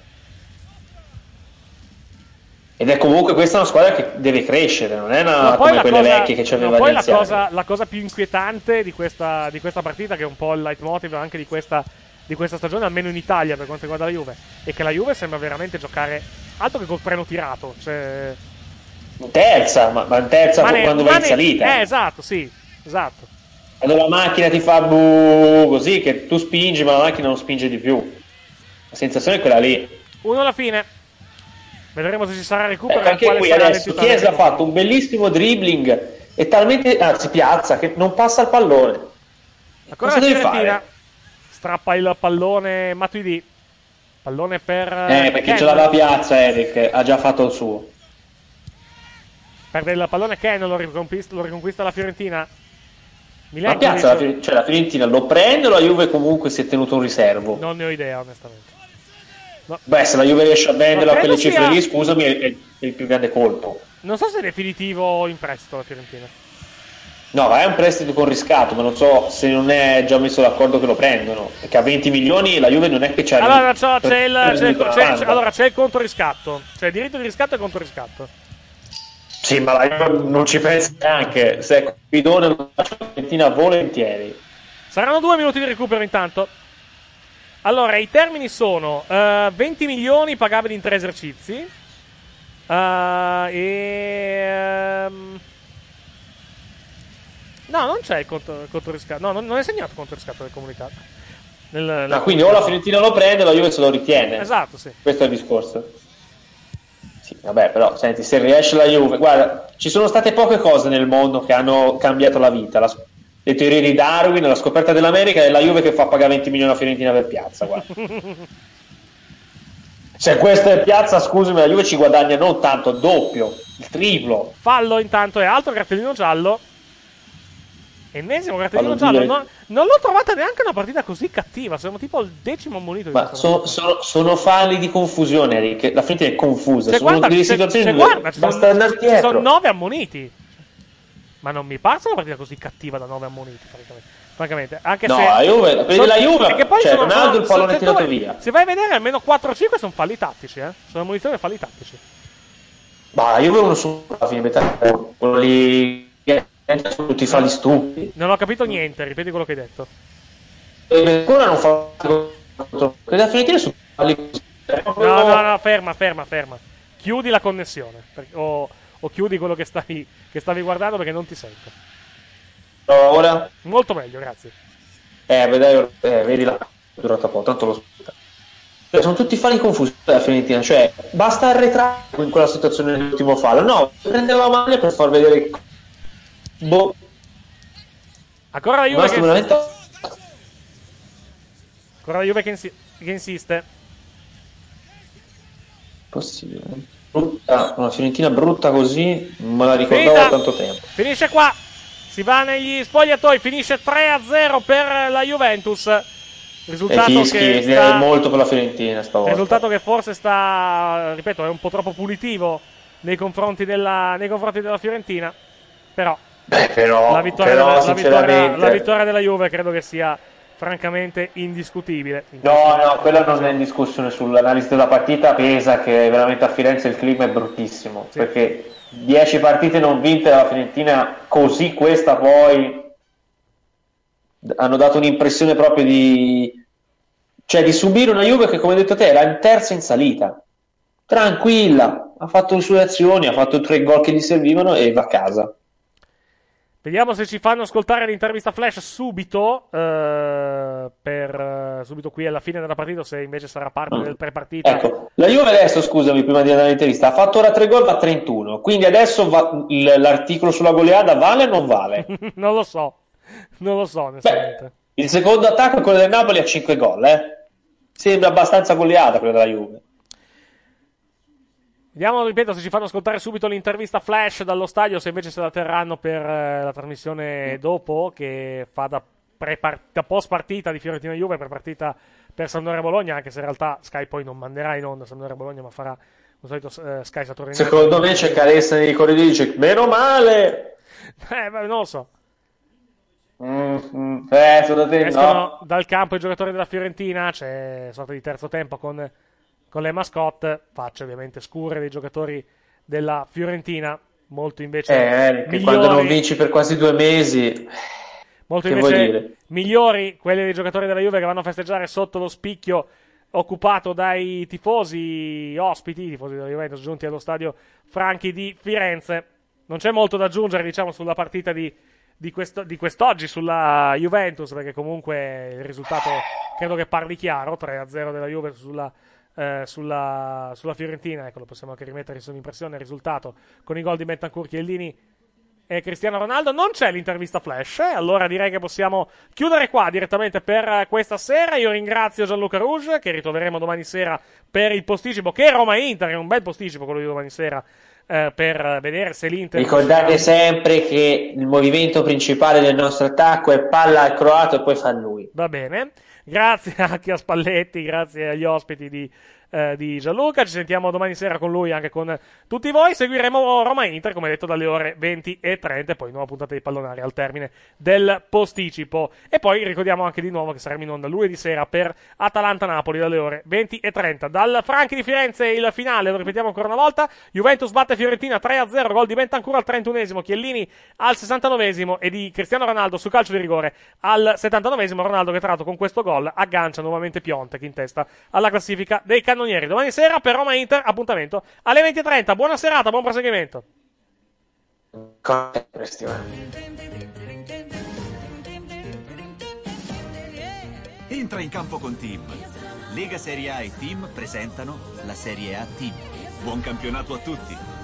Ed è comunque questa una squadra che deve crescere, non è come quelle vecchie che c'aveva poi gli anziani. la cosa più inquietante di questa partita, che è un po' il leitmotiv anche di questa stagione, almeno in Italia per quanto riguarda la Juve, è che la Juve sembra veramente giocare altro che col freno tirato, cioè... in terza, ma in terza quando vai in salita. Esatto, sì, esatto. Quando la macchina ti fa così, che tu spingi ma la macchina non spinge di più. La sensazione è quella lì. 1 alla fine. Vedremo se ci sarà recupero. Anche qui adesso Chiesa ha fatto un bellissimo dribbling e talmente, anzi piazza, che non passa il pallone. Cosa deve fare? Strappa il pallone Matuidi. Pallone per perché ce l'aveva piazza, Eric ha già fatto il suo. Perde il pallone Ken, lo riconquista la Fiorentina. Ma piazza la Fiorentina lo prende o la Juve comunque si è tenuto un riservo? Non ne ho idea, onestamente. No. Beh, se la Juve riesce a venderlo a quelle cifre lì, scusami, è il più grande colpo. Non so se è definitivo in prestito la Fiorentina. No, è un prestito con riscatto, ma non so se non è già messo d'accordo che lo prendono. Perché a 20 milioni la Juve non è che c'ha... Allora c'è il controriscatto. C'è il diritto di riscatto e il controriscatto. Sì, ma la Juve non ci pensa neanche. Se è Bidone lo faccio la Fiorentina volentieri. Saranno 2 minuti di recupero intanto. Allora, i termini sono 20 milioni pagabili in 3 esercizi no, non c'è il controriscatto. No, non è segnato il controriscatto del comunicato. Quindi o la Fiorentina lo prende o la Juve se lo ritiene. Esatto, sì. Questo è il discorso. Sì, vabbè, però, senti, se riesce la Juve... Guarda, ci sono state poche cose nel mondo che hanno cambiato la vita. Le teorie di Darwin, la scoperta dell'America, e la Juve che fa pagare 20 milioni a Fiorentina per piazza, guarda. Se questa è piazza, scusami, la Juve ci guadagna non tanto, il doppio, il triplo. Fallo intanto, è altro cartellino giallo. Ennesimo cartellino giallo. Non l'ho trovata neanche una partita così cattiva, siamo tipo al 10° ammonito. Ma sono falli di confusione, Eric. La Fiorentina è confusa, sono delle situazioni dove basta andare dietro. Ci sono 9 ammoniti. Ma non mi passa una partita così cattiva da 9 ammoniti, francamente. Anche no, se la Juve, vedi la Juve, cioè Ronaldo il pallone tirato via. Se vai a vedere almeno 4-5 sono falli tattici, sono ammonizioni e falli tattici. Ma la Juve uno su alla fine metà, quello lì sono tutti falli stupidi. Non ho capito niente, ripeti quello che hai detto. Ancora non fa la Fiorentina su falli. No, ferma. Chiudi la connessione o chiudi quello che stavi guardando perché non ti sento. Ora? Molto meglio, grazie. Vedi la durata poco, tanto lo sputa. sono tutti falli confusi della Fiorentina, cioè basta arretrare in quella situazione dell'ultimo fallo, no, prendeva la maglia per far vedere che... Ancora la Juve che veramente... Ancora la Juve che insiste. Possibile. Brutta, una Fiorentina brutta così, non me la ricordavo da tanto tempo. Finisce qua, si va negli spogliatoi, finisce 3-0 per la Juventus. Risultato che sta... molto per la Fiorentina stavolta. Risultato che forse sta, ripeto, è un po' troppo punitivo nei confronti della Fiorentina. Però la vittoria della Juve credo che sia francamente indiscutibile. No, quella non è in discussione. Sull'analisi della partita pesa che veramente a Firenze il clima è bruttissimo, sì. Perché 10 partite non vinte dalla Fiorentina, così questa poi hanno dato un'impressione proprio di subire una Juve che, come hai detto te, era in terza in salita, tranquilla, ha fatto le sue azioni, ha fatto 3 gol che gli servivano e va a casa. Vediamo se ci fanno ascoltare l'intervista flash subito, subito qui alla fine della partita, se invece sarà parte del pre-partita. Ecco, la Juve adesso, scusami, prima di andare all'intervista, ha fatto ora 3 gol, va a 31, quindi adesso l'articolo sulla goleada vale o non vale? Non lo so, onestamente. Il secondo attacco è quello del Napoli a 5 gol, Sembra abbastanza goleata quella della Juve. Vediamo, ripeto, se ci fanno ascoltare subito l'intervista flash dallo stadio, se invece se la terranno per la trasmissione dopo, che fa da post partita di Fiorentina-Juve per partita per Sampdoria-Bologna, anche se in realtà Sky poi non manderà in onda Sampdoria-Bologna, ma farà un solito Sky Saturday Night. Secondo me c'è Caressa nei corridoi, dice meno male! Non lo so. Escono dal campo i giocatori della Fiorentina, c'è una sorta di terzo tempo con le mascotte, facce ovviamente scure dei giocatori della Fiorentina, molto invece migliori, quando non vinci per quasi 2 mesi, molto invece migliori quelli dei giocatori della Juve che vanno a festeggiare sotto lo spicchio occupato dai tifosi ospiti, i tifosi della Juventus giunti allo stadio Franchi di Firenze. Non c'è molto da aggiungere, diciamo, sulla partita di quest'oggi sulla Juventus, perché comunque il risultato credo che parli chiaro, 3-0 della Juve sulla Fiorentina. Ecco, lo possiamo anche rimettere in impressione il risultato con i gol di Bentancur, Chiellini e Cristiano Ronaldo. Non c'è l'intervista flash, allora direi che possiamo chiudere qua direttamente per questa sera. Io ringrazio Gianluca Rouge, che ritroveremo domani sera per il posticipo, che Roma-Inter, è un bel posticipo quello di domani sera, per vedere se l'Inter... Ricordate sempre che il movimento principale del nostro attacco è palla al croato e poi fa lui. Va bene, grazie anche a Spalletti, grazie agli ospiti di Gianluca. Ci sentiamo domani sera con lui, anche con tutti voi. Seguiremo Roma-Inter, come detto, dalle ore 20:30 e poi nuova puntata di Pallonari al termine del posticipo. E poi ricordiamo anche di nuovo che saremo in onda lunedì sera per Atalanta-Napoli dalle ore 20:30. Dal Franchi di Firenze il finale, lo ripetiamo ancora una volta: Juventus batte Fiorentina 3-0, gol di Bentancur al 31esimo, Chiellini al 69esimo e di Cristiano Ronaldo su calcio di rigore al 79esimo. Ronaldo che tra l'altro con questo gol aggancia nuovamente Piontek in testa alla classifica dei cannonieri. Domani sera per Roma-Inter, appuntamento alle 20:30. Buona serata, buon proseguimento. Entra in campo con Team. Lega Serie A e Team presentano la Serie A Team. Buon campionato a tutti.